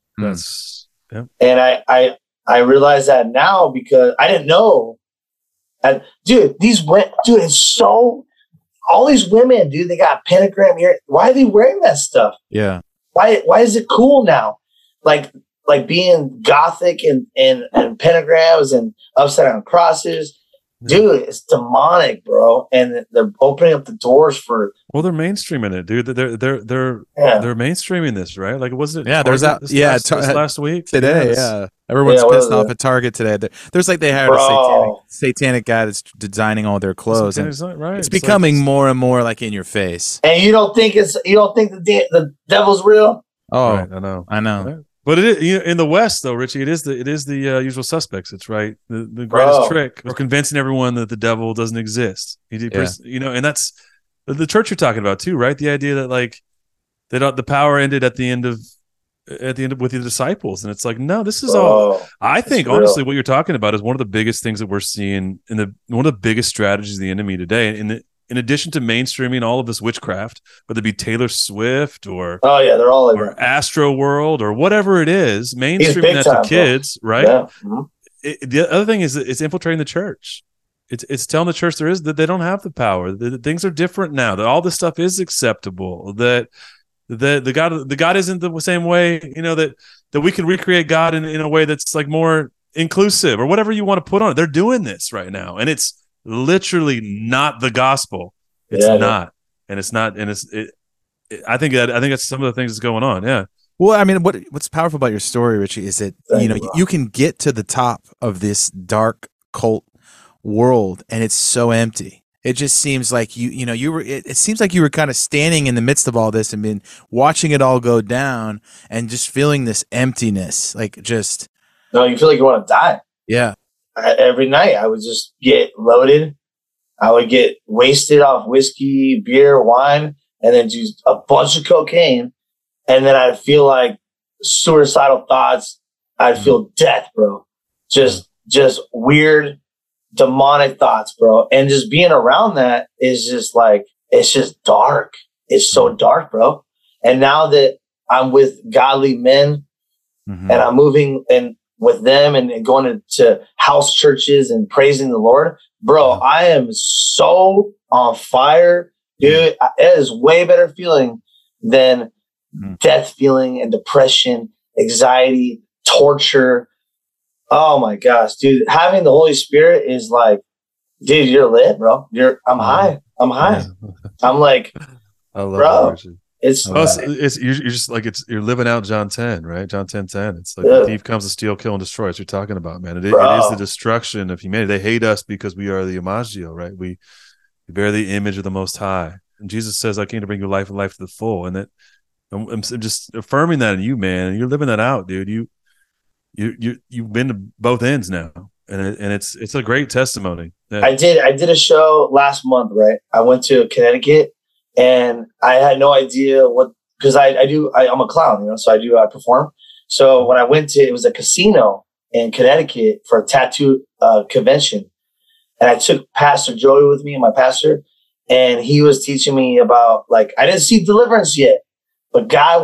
And I realize that now because I didn't know. And it's so, all these women, dude, they got pentagram here. Why are they wearing that stuff? Yeah. Why is it cool now? Like being gothic and pentagrams and upside down crosses. Dude, it's demonic, bro, and they're opening up the doors for. Well, they're mainstreaming it, dude. They're mainstreaming this, right? Like, was it? Yeah, there's that. This last week today. Yeah, everyone's pissed off at Target today. There's like they hired a satanic guy that's designing all their clothes, and it's becoming more and more like in your face. And you don't think the devil's real? Oh, right, I know. Right. But it is, in the West, though, Richie. It is the usual suspects. It's right. The greatest trick of convincing everyone that the devil doesn't exist. And that's the church you're talking about too, right? The idea that like the power ended at the end with the disciples, and it's like, no, this is all. I think honestly, what you're talking about is one of the biggest things that we're seeing one of the biggest strategies of the enemy today. In addition to mainstreaming all of this witchcraft, whether it be Taylor Swift or they're all like Astro World or whatever it is, mainstreaming that to kids, right? Yeah. Mm-hmm. The other thing is that it's infiltrating the church. It's telling the church that they don't have the power. That things are different now. That all this stuff is acceptable. That the God isn't the same way. That we can recreate God in a way that's like more inclusive or whatever you want to put on it. They're doing this right now, and it's literally not the gospel. It's not, and it's not, and I think that's some of the things that's going on. Yeah. Well, I mean, what's powerful about your story, Richie, is that you can get to the top of this dark cult world, and it's so empty. It just seems like you were. It seems like you were kind of standing in the midst of all this and been watching it all go down, and just feeling this emptiness, like just. No, you feel like you want to die. Yeah. Every night I would just get loaded. I would get wasted off whiskey, beer, wine, and then do a bunch of cocaine. And then I'd feel like suicidal thoughts. I'd feel death, bro. Just weird, demonic thoughts, bro. And just being around that is just like, it's just dark. It's so dark, bro. And now that I'm with godly men and I'm moving and with them and going to house churches and praising the Lord, bro, I am so on fire, dude. It is way better feeling than death feeling and depression, anxiety, torture. Oh my gosh, dude. Having the Holy Spirit is like, dude, you're lit, bro. I'm high. I'm like, I love bro. That, you're just like you're living out John 10, right? John 10:10. It's like the thief comes to steal, kill, and destroy. As you're talking about, man. It is the destruction of humanity. They hate us because we are the imago, right? We bear the image of the Most High. And Jesus says, "I came to bring you life and life to the full." And that I'm just affirming that in you, man. And you're living that out, dude. You've been to both ends now, and it's a great testimony. Yeah. I did a show last month, right? I went to Connecticut. And I had no idea because I'm a clown, so I perform. So when I went it was a casino in Connecticut for a tattoo convention. And I took Pastor Joey with me, my pastor, and he was teaching me about, like, I didn't see deliverance yet, but God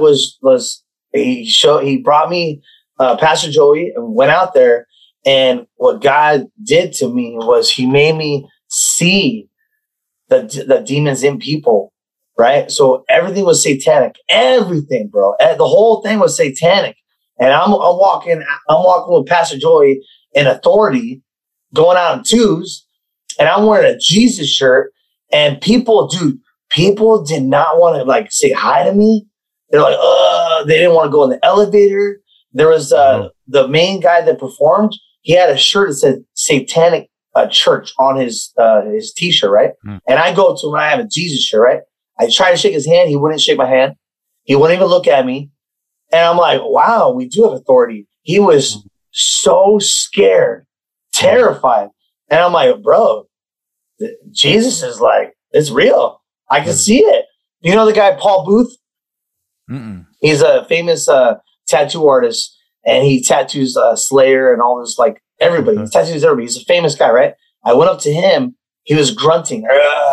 he brought me Pastor Joey and went out there. And what God did to me was he made me see the demons in people. Right. So everything was satanic. Everything, bro. The whole thing was satanic. And I'm walking with Pastor Joey in authority, going out in twos, and I'm wearing a Jesus shirt. And people did not want to like say hi to me. They're like, they didn't want to go in the elevator. There was the main guy that performed. He had a shirt that said Satanic Church on his t-shirt, right? And I go to him and I have a Jesus shirt, right? I tried to shake his hand. He wouldn't shake my hand. He wouldn't even look at me. And I'm like, wow, we do have authority. He was so scared, terrified. And I'm like, bro, Jesus is like, it's real. I can see it. You know the guy, Paul Booth? He's a famous tattoo artist. And he tattoos Slayer and all this, like everybody. He tattoos everybody. He's a famous guy, right? I went up to him. He was grunting.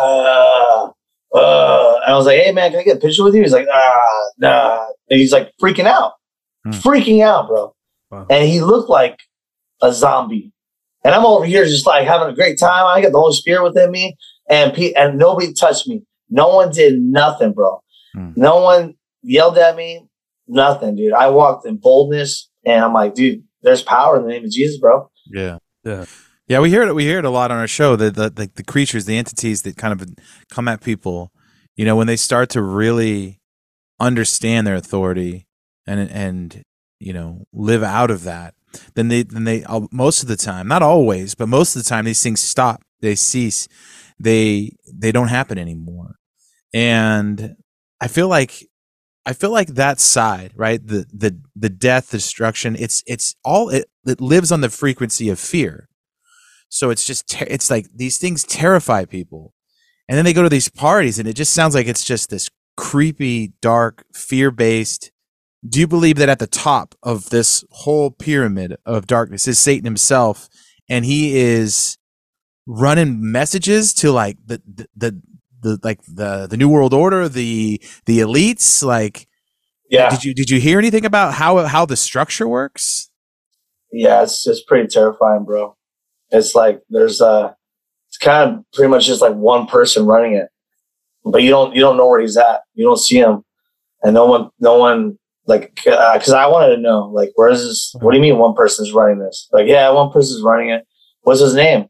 And I was like, hey, man, can I get a picture with you? He's like, nah. And he's like freaking out. Freaking out, bro. Wow. And he looked like a zombie. And I'm over here just like having a great time. I got the Holy Spirit within me. And nobody touched me. No one did nothing, bro. No one yelled at me. Nothing, dude. I walked in boldness. And I'm like, dude, there's power in the name of Jesus, bro. Yeah. Yeah, we hear it a lot on our show. The creatures, the entities that kind of come at people, you know, when they start to really understand their authority and you know, live out of that, then they most of the time, not always, but most of the time, these things stop, they cease, they don't happen anymore. And I feel like that side, right, the death, the destruction, it's all it lives on the frequency of fear. So it's just it's like these things terrify people, and then they go to these parties, and it just sounds like it's just this creepy, dark, fear-based. Do you believe that at the top of this whole pyramid of darkness is Satan himself, and he is running messages to like the New World Order, the elites? Like, Yeah. Did you hear anything about how the structure works? Yeah, it's pretty terrifying, bro. It's like there's it's kind of pretty much just like one person running it, but you don't know where he's at. You don't see him, and no one like, because I wanted to know, like, where is this? What do you mean one person's running this? Like, yeah, one person's running it. What's his name?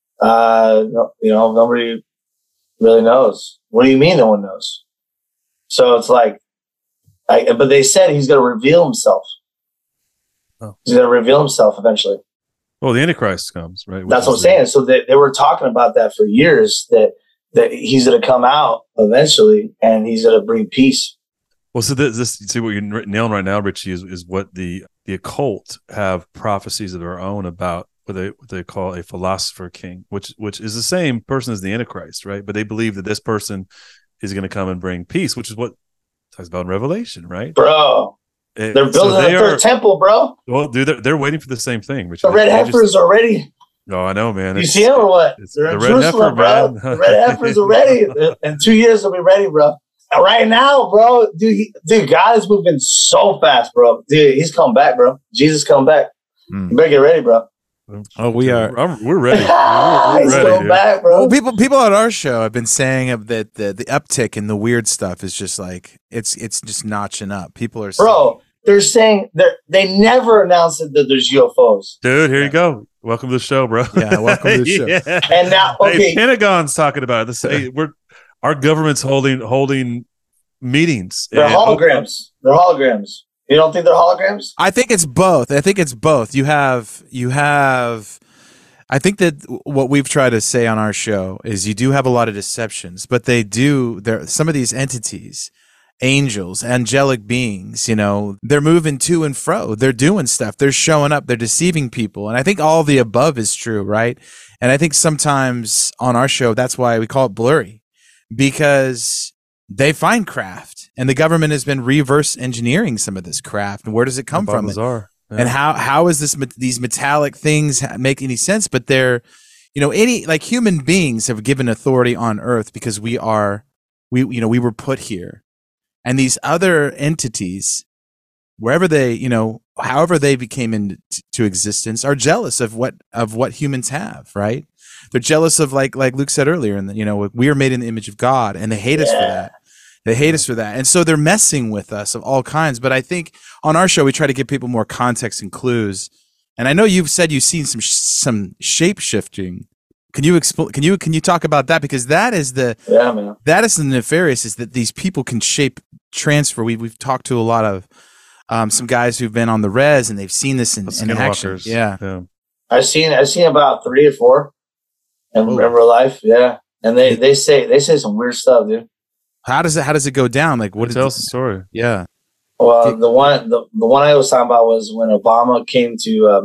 No, you know, nobody really knows. What do you mean no one knows? So it's like, but they said he's going to reveal himself. Oh. He's going to reveal himself eventually. Well, the Antichrist comes, right? That's what I'm saying. So they were talking about that for years, that he's going to come out eventually and he's going to bring peace. Well, so this see what you're nailing right now, Richie, is what the occult have prophecies of their own about what they call a philosopher king, which is the same person as the Antichrist, right? But they believe that this person is going to come and bring peace, which is what it talks about in Revelation, right? Bro, they're building a third temple, bro. Well, dude, they're waiting for the same thing. Richie. The red heifers are ready. Oh, I know, man. You see them or what? the They're in red Jerusalem, heifer, bro. The red heifers are ready. In 2 years, they'll be ready, bro. Right now, bro, dude, God is moving so fast, bro. Dude, he's coming back, bro. Jesus coming back. You better get ready, bro. Oh, we are. We're ready. He's ready, coming dude. back, bro. Well, people on our show have been saying that the uptick in the weird stuff is just like it's just notching up. People are Bro, they're saying they never announced that there's UFOs. Dude, here you go. Welcome to the show, bro. Yeah, welcome to the show. Yeah. And now, okay, Hey, Pentagon's talking about this. Hey, our government's holding meetings. they're holograms. They're holograms. You don't think they're holograms? I think it's both. You have. I think that what we've tried to say on our show is you do have a lot of deceptions, but some of these entities, angels, angelic beings, you know, they're moving to and fro. They're doing stuff. They're showing up. They're deceiving people. And I think all the above is true, right? And I think sometimes on our show, that's why we call it blurry, because they find craft, and the government has been reverse engineering some of this craft. And where does it come from? Bizarre. Yeah. And how is these metallic things make any sense? But they're, you know, human beings have given authority on Earth because we were put here, and these other entities, wherever they, you know, however they became into existence, are jealous of what humans have, right? They're jealous of like Luke said earlier, and you know, we are made in the image of God, and they hate us for that. They hate us for that. And so they're messing with us of all kinds. But I think on our show, we try to give people more context and clues. And I know you've said you've seen some shape shifting. Can you explain? Can you talk about that? Because that is the nefarious, is that these people can transfer. We've talked to a lot of some guys who've been on the res, and they've seen this in action. Yeah. I've seen about 3 or 4 in real life. Yeah. And they say some weird stuff, dude. How does it go down? Like, what tell us the story? Yeah. Well, the one I was talking about was when Obama came to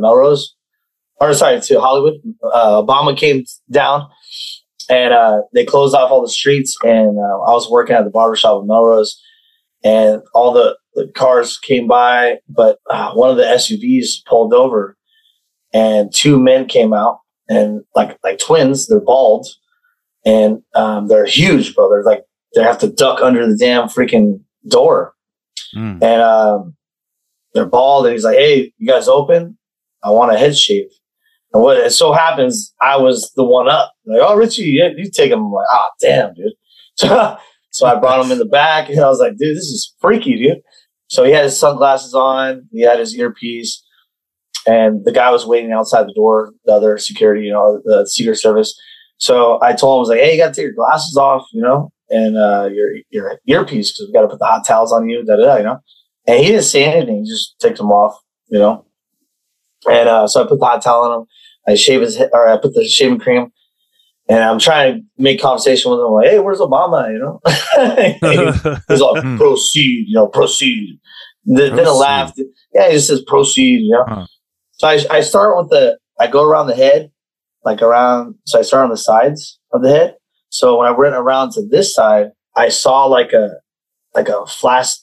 to Hollywood. Obama came down, and they closed off all the streets. And I was working at the barbershop in Melrose, and all the cars came by, but one of the SUVs pulled over, and 2 men came out, and like twins. They're bald, and they're huge, bro. They're like, they have to duck under the damn freaking door. And they're bald. And he's like, hey, you guys open? I want a head shave. And what it so happens, I was the one up. Like, oh, Richie, you take him. I'm like, oh, damn, dude. So I brought him in the back, and I was like, dude, this is freaky, dude. So he had his sunglasses on. He had his earpiece. and the guy was waiting outside the door, the other security, the Secret Service. So I told him, I was like, hey, you got to take your glasses off, and your earpiece, because we got to put the hot towels on you, And he didn't say anything. He just took them off, And so I put the hot towel on him. I shave his head, or I put the shaving cream, and I'm trying to make conversation with him. I'm like, hey, where's Obama? He's like, proceed, proceed. Then it laughed. Yeah, he just says proceed, So I start with I go around the head, so I start on the sides of the head. So when I went around to this side, I saw like a flash,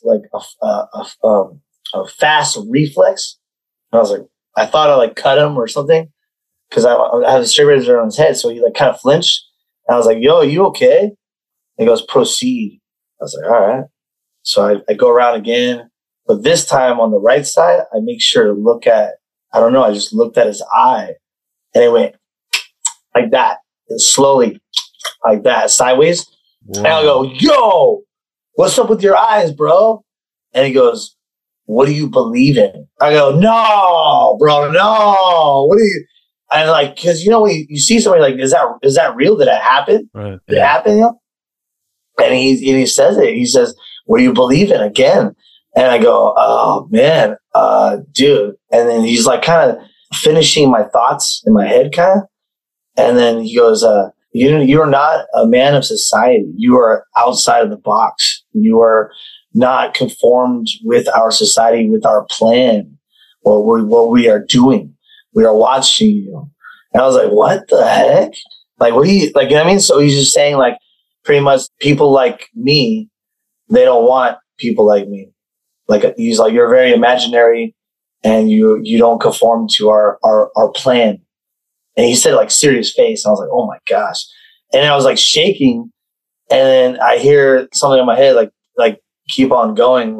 a fast reflex. And I was like, I thought I cut him or something, because I have a straight razor on his head. So he kind of flinched. And I was like, yo, are you okay? And he goes, proceed. I was like, all right. So I go around again. But this time on the right side, I make sure to look at, I just looked at his eye. And it went like that. And slowly, like that, sideways. Wow. And I go, yo, what's up with your eyes, bro? And he goes, what do you believe in? I go, no, bro, no. What do you? And because when you see somebody is that real? Did it happen? Right. Did it happen? And he says it. He says, what do you believe in again? And I go, oh man, dude. And then he's kind of finishing my thoughts in my head, kind of. And then he goes, you are not a man of society. You are outside of the box. You are not conformed with our society, with our plan, or what we are doing. We are watching you. And I was like, what the heck? What do you, you know what I mean? So he's just saying, pretty much people like me, they don't want people like me. He's like, you're very imaginary, and you don't conform to our plan. And he said serious face. And I was like, oh my gosh. And then I was shaking, and then I hear something in my head, keep on going.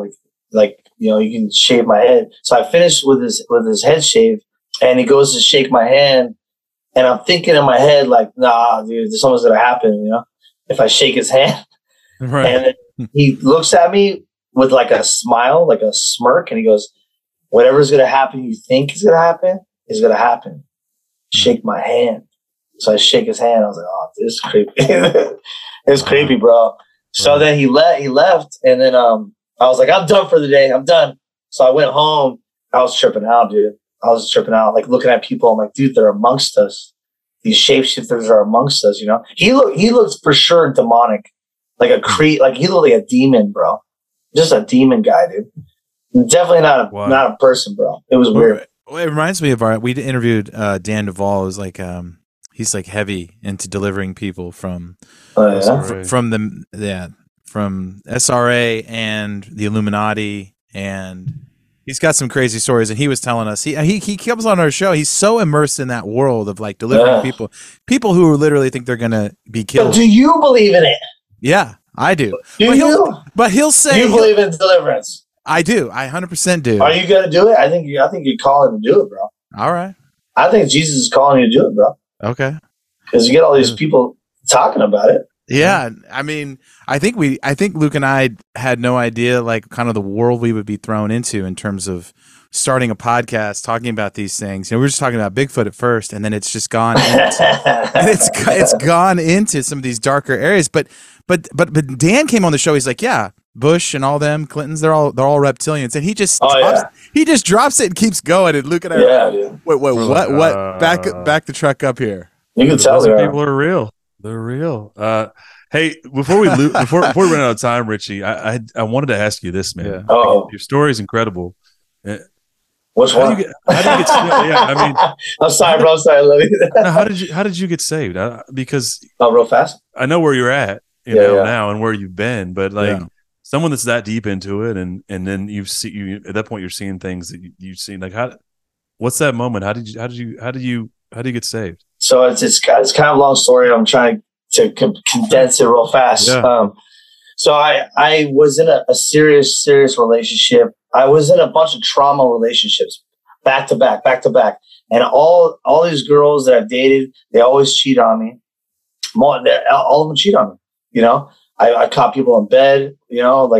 You can shave my head. So I finished with his head shave, and he goes to shake my hand. And I'm thinking in my head, nah, dude, something's going to happen, if I shake his hand. Right. And then he looks at me with a smile, a smirk. And he goes, whatever's going to happen, you think is going to happen, is going to happen. Shake my hand. So I shake his hand. I was like, oh, this is creepy. It's creepy, bro. So then he left. And then I was like, I'm done for the day. I'm done. So I went home. I was tripping out, dude. I was tripping out, looking at people. I'm like, dude, they're amongst us. These shapeshifters are amongst us, He looks for sure demonic, he looked like a demon, bro. Just a demon guy, dude. Definitely not a person, bro. It was weird. Well, it reminds me of we interviewed Dan Duvall. It was he's heavy into delivering people from from SRA and the Illuminati, and he's got some crazy stories. And he was telling us he comes on our show. He's so immersed in that world of delivering people who literally think they're gonna be killed. But do you believe in it? Yeah, I do. But he'll say you believe in deliverance. I do. I 100% do. Are you gonna do it? I think you're calling to do it, bro. All right. I think Jesus is calling you to do it, bro. Okay. Because you get all these people talking about it. Yeah, I mean, I think Luke and I had no idea, kind of the world we would be thrown into in terms of starting a podcast talking about these things. We were just talking about Bigfoot at first, and then it's just gone into, it's gone into some of these darker areas. But Dan came on the show. He's like, yeah, Bush and all them Clintons, they're all reptilians, and he just drops it and keeps going. And Luke and I, wait, what? Back the truck up here. You can tell people are real. They're real. Hey, before we run out of time, Richie, I wanted to ask you this, man. Yeah. Oh, your story is incredible. Which one? How do you get saved? Yeah, I mean, I'm sorry, bro. I'm sorry. I love you. How did you get saved? Because real fast. I know where you're at, now, and where you've been, but someone that's that deep into it, and then you at that point you're seeing things that you've seen. What's that moment? How did you get saved? So it's kind of a long story. I'm trying to condense it real fast. Yeah. So I was in a serious relationship. I was in a bunch of trauma relationships, back to back. And all these girls that I've dated, they always cheat on me. All of them cheat on me. I caught people in bed,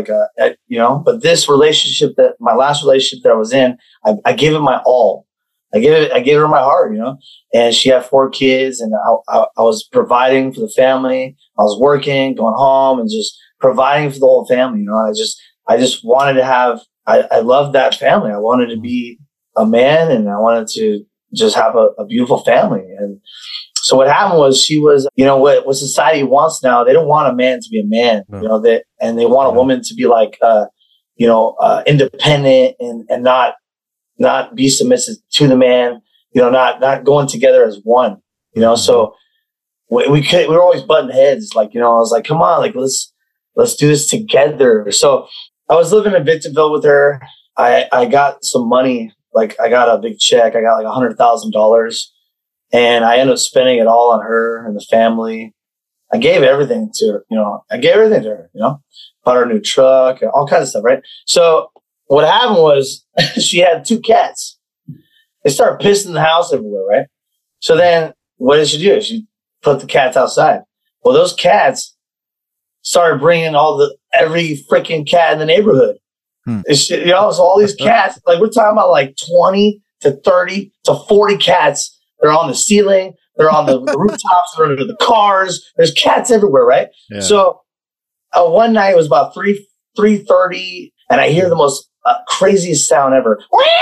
but this relationship, my last relationship that I was in, I gave it my all. I gave her my heart, you know, and she had 4 kids, and I was providing for the family. I was working, going home, and just providing for the whole family. You know, I just wanted to have, I loved that family. I wanted to be a man, and I wanted to just have a beautiful family. And so what happened was, she was, you know, what society wants now. They don't want a man to be a man, you know, and they want a woman to be like, you know, independent and not be submissive to the man, you know, not going together as one, you know. So we were always butting heads, like, you know. I was like, come on, like, let's do this together. So I was living in Victorville with her. I got some money, like I got a big check. I got like $100,000, and I ended up spending it all on her and the family. I gave everything to her, you know. Bought her a new truck, all kinds of stuff, right? So what happened was, she had 2 cats. They started pissing the house everywhere, right? So then what did she do? She put the cats outside. Well, those cats started bringing every freaking cat in the neighborhood. You know, so all these cats, like, we're talking about like 20 to 30 to 40 cats. They're on the ceiling. They're on the rooftops. They're under the cars. There's cats everywhere, right? Yeah. So one night, it was about 3:30, and I hear the most craziest sound ever.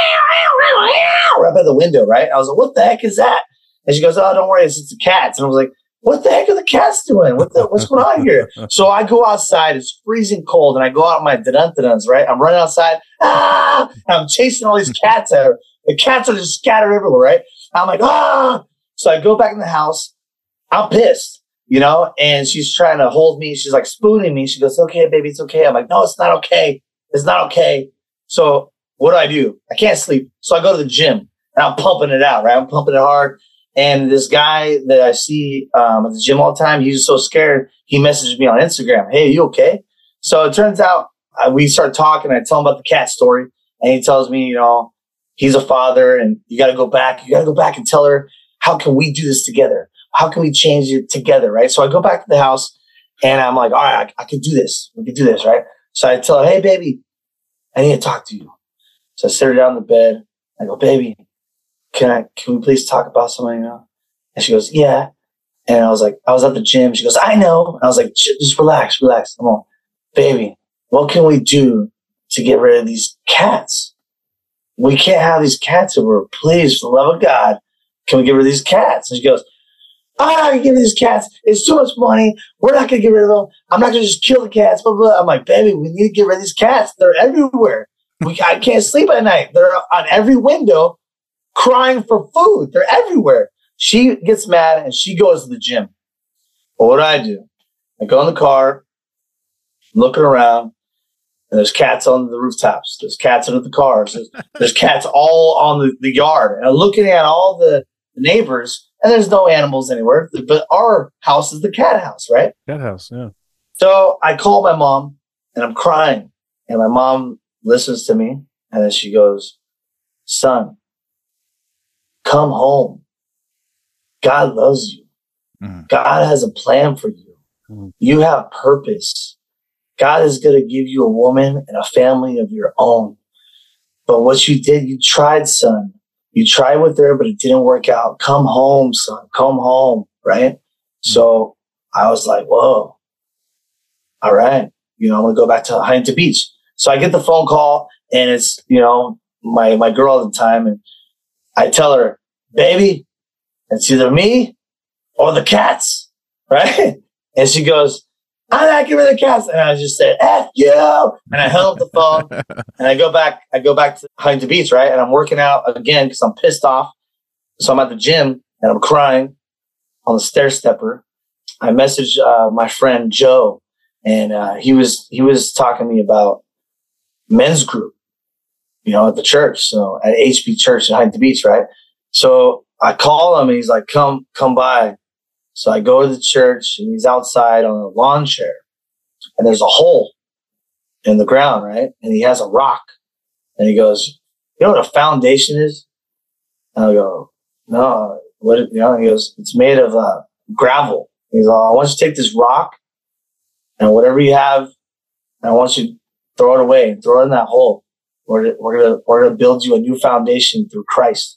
Right by the window, right? I was like, what the heck is that? And she goes, oh, don't worry, it's the cats. And I was like, what the heck are the cats doing? What's going on here? So I go outside. It's freezing cold, and I go out in my dun-duns, right? I'm running outside. And I'm chasing all these cats out. The cats are just scattered everywhere, right? I'm like, ah! So I go back in the house. I'm pissed, you know? And she's trying to hold me. She's like spooning me. She goes, okay, baby, it's okay. I'm like, no, it's not okay. It's not okay. So what do? I can't sleep. So I go to the gym, and I'm pumping it out, right? I'm pumping it hard. And this guy that I see at the gym all the time, he's so scared. He messaged me on Instagram. Hey, are you okay? So it turns out we start talking. I tell him about the cat story, and he tells me, you know, he's a father, and you got to go back. You got to go back and tell her, how can we do this together? How can we change it together, right? So I go back to the house, and I'm like, all right, I can do this. We can do this, right? So I tell her, hey, baby, I need to talk to you. So I sit her down in the bed. I go, baby, can we please talk about something, you know? And she goes, yeah. And I was like, I was at the gym. She goes, I know. And I was like, just relax. Come on, baby, what can we do to get rid of these cats? We can't have these cats over. Please, for the love of God, can we get rid of these cats? And she goes, I'm not going to give these cats. It's too much money. We're not going to get rid of them. I'm not going to just kill the cats. Blah, blah, blah. I'm like, baby, we need to get rid of these cats. They're everywhere. I can't sleep at night. They're on every window crying for food. They're everywhere. She gets mad, and she goes to the gym. Well, what do? I go in the car, looking around, and there's cats on the rooftops. There's cats under the cars. There's cats all on the yard. And I'm looking at all the neighbors, and there's no animals anywhere. But our house is the cat house, right? Cat house, yeah. So I call my mom, and I'm crying. And my mom listens to me, and then she goes, son, come home. God loves you. God has a plan for you. You have purpose. God is going to give you a woman and a family of your own. But what you did, you tried, son. You tried with her, but it didn't work out. Come home, son. Come home, right? So I was like, whoa. All right. You know, I'm going to go back to Huntington Beach. So I get the phone call, and it's, you know, my girl at the time. And I tell her, baby, it's either me or the cats, right? And she goes, I'm not getting rid of the cats. And I just said, F you. And I hung up the phone, and I go back to Huntington Beach, right? And I'm working out again because I'm pissed off. So I'm at the gym, and I'm crying on the stair stepper. I messaged my friend Joe, and he was talking to me about men's group, you know, at the church. So at HB Church in Huntington Beach, right? So I call him, and he's like, come by. So I go to the church, and he's outside on a lawn chair, and there's a hole in the ground, right? And he has a rock, and he goes, you know what a foundation is? And I go, no, what? You know? He goes, it's made of gravel. He's like, I want you to take this rock, and whatever you have, and I want you to throw it away and throw it in that hole. We're gonna build you a new foundation through Christ.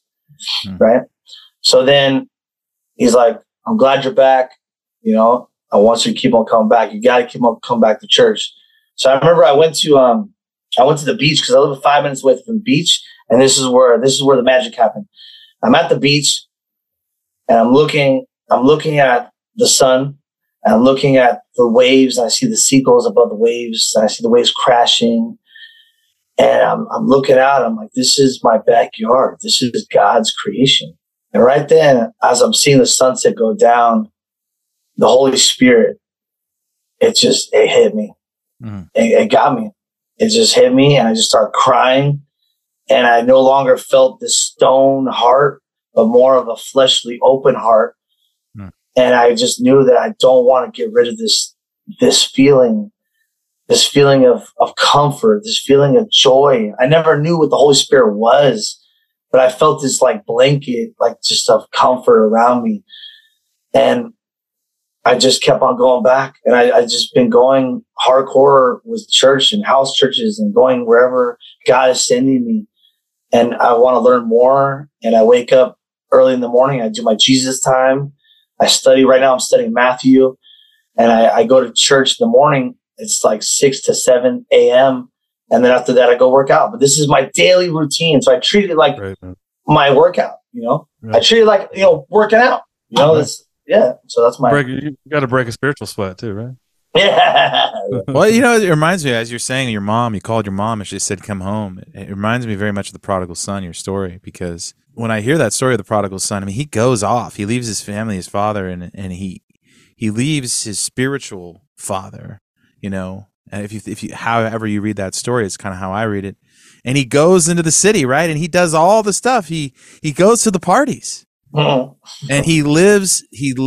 right? So then he's like, I'm glad you're back. You know, I want you to keep on coming back. You got to keep on coming back to church. So I remember I went to the beach because I live 5 minutes away from the beach, and this is where the magic happened. I'm at the beach, and I'm looking at the sun, and I'm looking at the waves, and I see the seagulls above the waves, and I see the waves crashing, and I'm looking out. I'm like, this is my backyard. This is God's creation. And right then, as I'm seeing the sunset go down, the Holy Spirit, it hit me. It got me. It just hit me, and I just started crying. And I no longer felt this stone heart, but more of a fleshly, open heart. And I just knew that I don't want to get rid of this feeling of comfort, this feeling of joy. I never knew what the Holy Spirit was, but I felt this like blanket, like just of comfort around me. And I just kept on going back, and I just been going hardcore with church and house churches and going wherever God is sending me. And I want to learn more. And I wake up early in the morning. I do my Jesus time. I study. Right now I'm studying Matthew, and I go to church in the morning. It's like 6 to 7 a.m. And then after that, I go work out. But this is my daily routine. So I treat it like my workout, you know, I treat it like, you know, working out, you know, so that's my, you got to break a spiritual sweat too, right? Yeah. Well, you know, it reminds me, as you're saying, you called your mom and she said, come home. It reminds me very much of the prodigal son, your story, because when I hear that story of the prodigal son, I mean, he goes off, he leaves his family, his father, and he leaves his spiritual father, you know, and if you, however you read that story, it's kind of how I read it. And he goes into the city, right? And he does all the stuff. He goes to the parties and he lives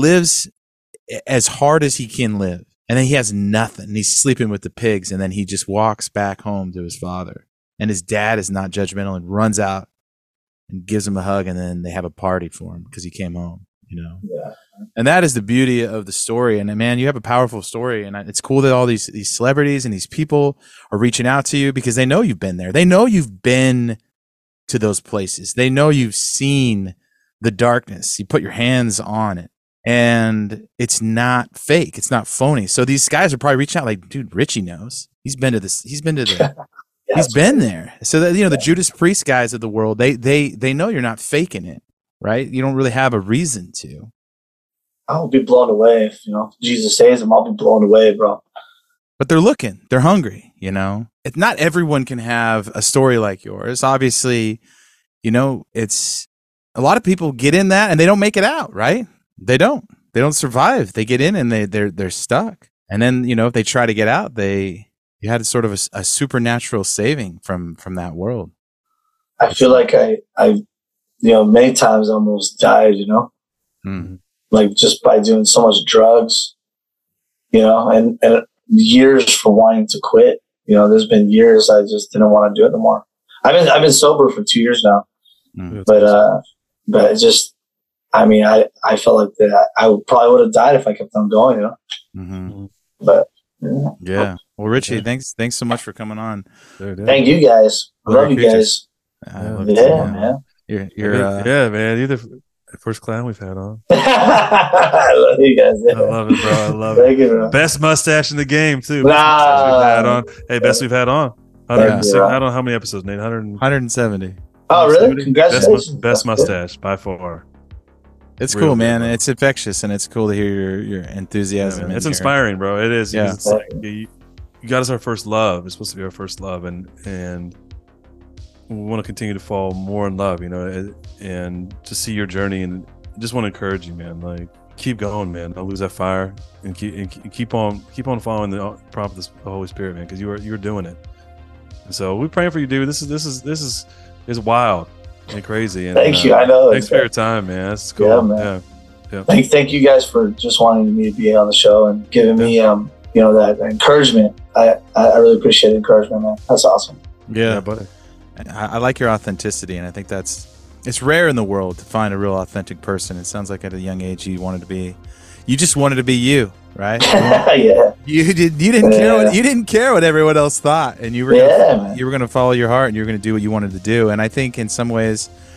as hard as he can live. And then he has nothing. He's sleeping with the pigs. And then he just walks back home to his father. And his dad is not judgmental and runs out and gives him a hug. And then they have a party for him because he came home, you know? Yeah. And that is the beauty of the story. And man, you have a powerful story. And it's cool that all these celebrities and these people are reaching out to you because they know you've been there. They know you've been to those places. They know you've seen the darkness. You put your hands on it. And it's not fake. It's not phony. So these guys are probably reaching out like, dude, Richie knows. He's been to this. He's been to the. He's been there. So that, you know, the Judas Priest guys of the world, they know you're not faking it, right? You don't really have a reason to. I'll be blown away if, you know, Jesus saves them. I'll be blown away, bro. But they're looking. They're hungry. You know, not everyone can have a story like yours. Obviously, you know, it's a lot of people get in that and they don't make it out, right? They don't survive. They get in and they're stuck. And then, you know, if they try to get out, you had sort of a supernatural saving from that world. I feel like I you know, many times almost died, you know, like just by doing so much drugs, you know, and years for wanting to quit. You know, there's been years I just didn't want to do it anymore. I've been sober for 2 years now, but it just, I mean, I felt like that I probably would have died if I kept on going, you know. But yeah. Well, Richie, thanks so much for coming on. Thank you guys. I love you guys. I love you too, man. You're yeah, man. You're the first clown we've had on. I love you guys. Yeah. I love it, bro. I love Thank it. you, bro. Best mustache in the game too. Best we've had on. I don't know how many episodes, Nate. 170. Oh, really? Congratulations. Best mustache by far. It's cool, man. It's infectious, and it's cool to hear your enthusiasm. Yeah, it's inspiring, bro. It is. Yeah. It's like, you got us our first love. It's supposed to be our first love, and we want to continue to fall more in love, you know, and to see your journey. And just want to encourage you, man. Like, keep going, man. Don't lose that fire, and keep on following the prompt of the Holy Spirit, man, because you're doing it. And so we're praying for you, dude. This is wild and crazy. And, thank you. I know. Thanks for your time, man. That's cool. Yeah, man. Yeah. Thank you guys for just wanting me to be on the show and giving me, you know, that encouragement. I really appreciate the encouragement, man. That's awesome. Yeah, buddy. I like your authenticity, and I think it's rare in the world to find a real authentic person. It sounds like at a young age you just wanted to be you, right? Yeah. You didn't care what everyone else thought, and you were gonna follow your heart, and you were gonna do what you wanted to do. And I think in some ways,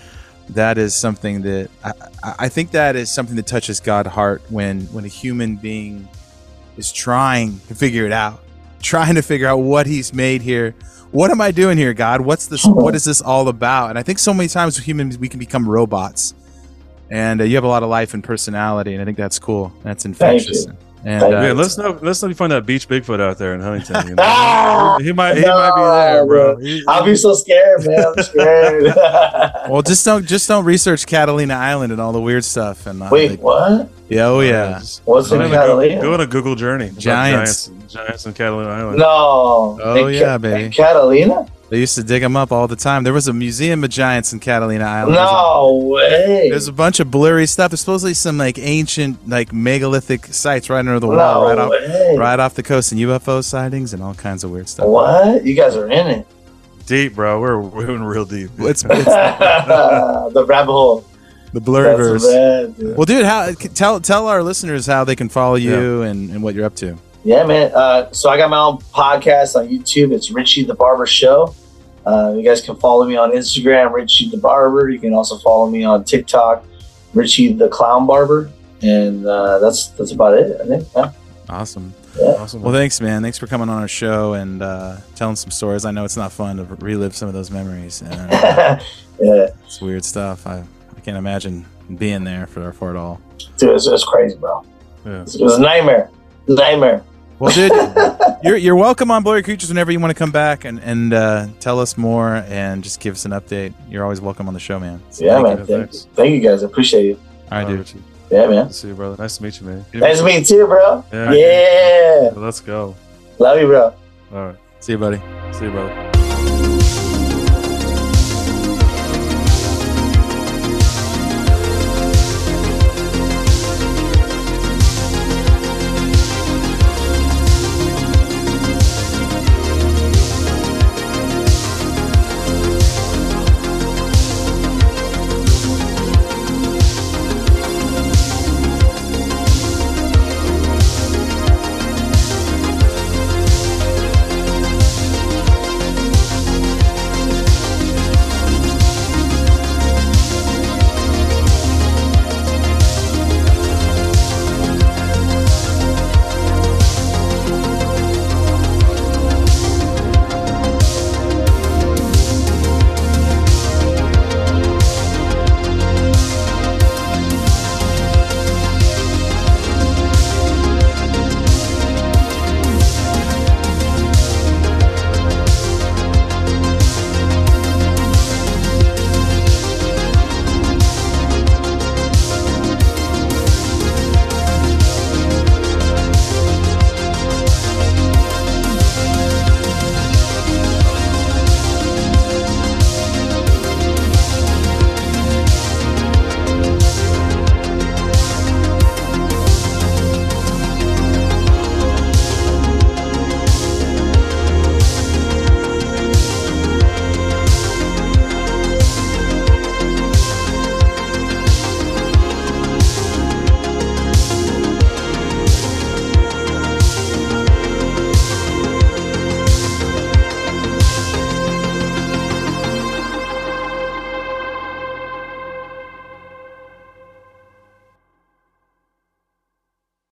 that is something that I think that is something that touches God's heart when a human being is trying to figure it out, trying to figure out what he's made here. What am I doing here, God? What is this all about? And I think so many times with humans, we can become robots. And you have a lot of life and personality, and I think that's cool. That's infectious. And yeah, let's know if you find that beach Bigfoot out there in Huntington. You know? he might be there, bro. I'll be so scared, man. I'm scared. Well, just don't research Catalina Island and all the weird stuff. And wait, what? Yeah, oh yeah. What's in Catalina? Go on a Google journey. Giants in Catalina Island. No. Oh yeah, baby. Catalina? They used to dig them up all the time. There was a museum of giants in Catalina Island. No way. There's a bunch of blurry stuff. There's supposedly some like ancient, like megalithic sites right under the wall, right off the coast, and UFO sightings and all kinds of weird stuff. What? You guys are in it. Deep, bro. We're in real deep. It's the rabbit hole. The blurryverse. Well, dude, tell our listeners how they can follow you and what you're up to. Yeah, man. So I got my own podcast on YouTube. It's Richie the Barber Show. You guys can follow me on Instagram, Richie the Barber. You can also follow me on TikTok, Richie the Clown Barber. And that's about it, I think. Yeah. Awesome. Yeah. Awesome. Well, thanks, man. Thanks for coming on our show and telling some stories. I know it's not fun to relive some of those memories. And, yeah. It's weird stuff. I can't imagine being there for it all. Dude, it was crazy, bro. Yeah. It was a nightmare. Well, dude, you're welcome on Blurry Creatures whenever you want to come back and tell us more and just give us an update. You're always welcome on the show, man. So man. Thank you, guys. I appreciate it. All right, dude. Yeah, man. Nice to see you, brother. Nice to meet you, man. Nice to meet you too, bro. Yeah. Let's go. Love you, bro. All right. See you, buddy. See you, brother.